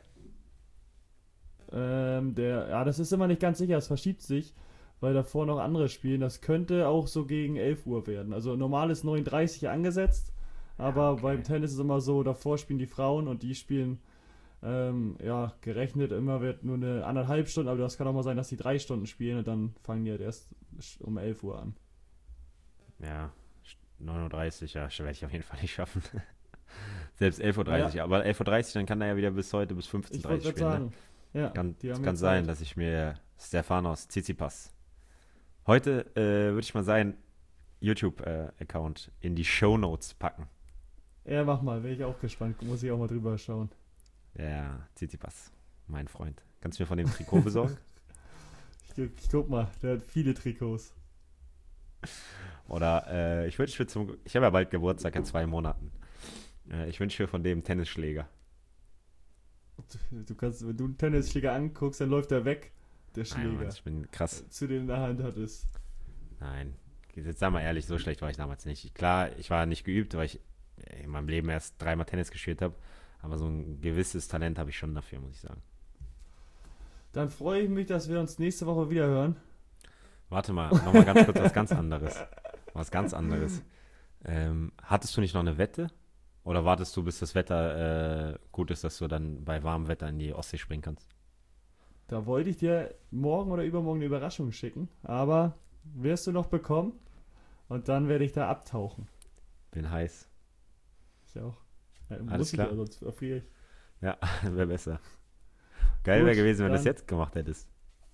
[SPEAKER 1] Ähm, der, ja, das ist immer nicht ganz sicher. Es verschiebt sich, weil davor noch andere spielen. Das könnte auch so gegen elf Uhr werden. Also normal ist neun Uhr dreißig angesetzt. Aber
[SPEAKER 2] Ja, okay.
[SPEAKER 1] beim Tennis ist immer so, davor spielen die Frauen und die spielen, ähm, ja, gerechnet immer wird nur eine anderthalb Stunden. Aber das kann auch mal sein, dass die drei Stunden spielen und dann fangen die halt erst um elf Uhr an.
[SPEAKER 2] Ja, neun Uhr dreißig, ja, werde ich auf jeden Fall nicht schaffen. Selbst elf Uhr dreißig,
[SPEAKER 1] Ja.
[SPEAKER 2] aber elf Uhr dreißig, dann kann er ja wieder bis heute bis fünfzehn
[SPEAKER 1] Ich
[SPEAKER 2] Uhr
[SPEAKER 1] wollte
[SPEAKER 2] dreißig
[SPEAKER 1] gerade
[SPEAKER 2] spielen. Ne?
[SPEAKER 1] sagen, ja,
[SPEAKER 2] Kann,
[SPEAKER 1] die
[SPEAKER 2] es
[SPEAKER 1] haben
[SPEAKER 2] kann
[SPEAKER 1] jetzt
[SPEAKER 2] sein,
[SPEAKER 1] Zeit.
[SPEAKER 2] dass ich mir Stefanos Tsitsipas heute, äh, würde ich mal seinen YouTube-Account in die Shownotes packen.
[SPEAKER 1] Ja, mach mal, wäre ich auch gespannt. Muss ich auch mal drüber schauen.
[SPEAKER 2] Ja, Tsitsipas, mein Freund. Kannst du mir von dem Trikot besorgen?
[SPEAKER 1] Ich, ich guck mal, der hat viele Trikots.
[SPEAKER 2] Oder äh, ich wünsche mir zum, ich habe ja bald Geburtstag in zwei Monaten. Äh, ich wünsche mir von dem Tennisschläger.
[SPEAKER 1] Du kannst, wenn du einen Tennisschläger anguckst, dann läuft er weg, der
[SPEAKER 2] Nein,
[SPEAKER 1] Schläger.
[SPEAKER 2] Mann, ich bin krass.
[SPEAKER 1] Zu dem in der Hand hattest.
[SPEAKER 2] Nein, jetzt sag mal ehrlich, so schlecht war ich damals nicht. Klar, ich war nicht geübt, weil ich in meinem Leben erst dreimal Tennis gespielt habe. Aber so ein gewisses Talent habe ich schon dafür, muss ich sagen.
[SPEAKER 1] Dann freue ich mich, dass wir uns nächste Woche wieder hören.
[SPEAKER 2] Warte mal, nochmal ganz kurz was ganz anderes. Was ganz anderes. Ähm, hattest du nicht noch eine Wette? Oder wartest du, bis das Wetter äh, gut ist, dass du dann bei warmem Wetter in die Ostsee springen kannst?
[SPEAKER 1] Da wollte ich dir morgen oder übermorgen eine Überraschung schicken, aber wirst du noch bekommen und dann werde ich da abtauchen.
[SPEAKER 2] Bin heiß.
[SPEAKER 1] Ich auch. Ja,
[SPEAKER 2] Alles
[SPEAKER 1] muss
[SPEAKER 2] klar.
[SPEAKER 1] Ich ja, sonst erfriere ich.
[SPEAKER 2] Ja, wäre besser. Geil
[SPEAKER 1] Gut,
[SPEAKER 2] wäre gewesen, wenn du das
[SPEAKER 1] dann-
[SPEAKER 2] jetzt gemacht hättest.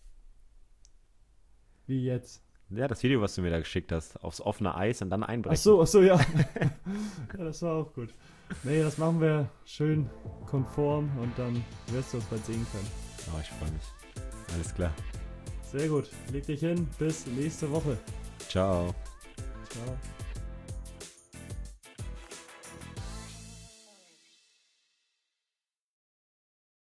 [SPEAKER 1] Wie jetzt?
[SPEAKER 2] Ja, das Video, was du mir da geschickt hast, aufs offene Eis und dann einbrechen.
[SPEAKER 1] Ach so, ach so, ja. Ja, das war auch gut. Nee, das machen wir schön konform und dann wirst du uns bald sehen können.
[SPEAKER 2] Oh, ich freue mich. Alles klar.
[SPEAKER 1] Sehr gut. Leg dich hin. Bis nächste Woche.
[SPEAKER 2] Ciao.
[SPEAKER 1] Ciao.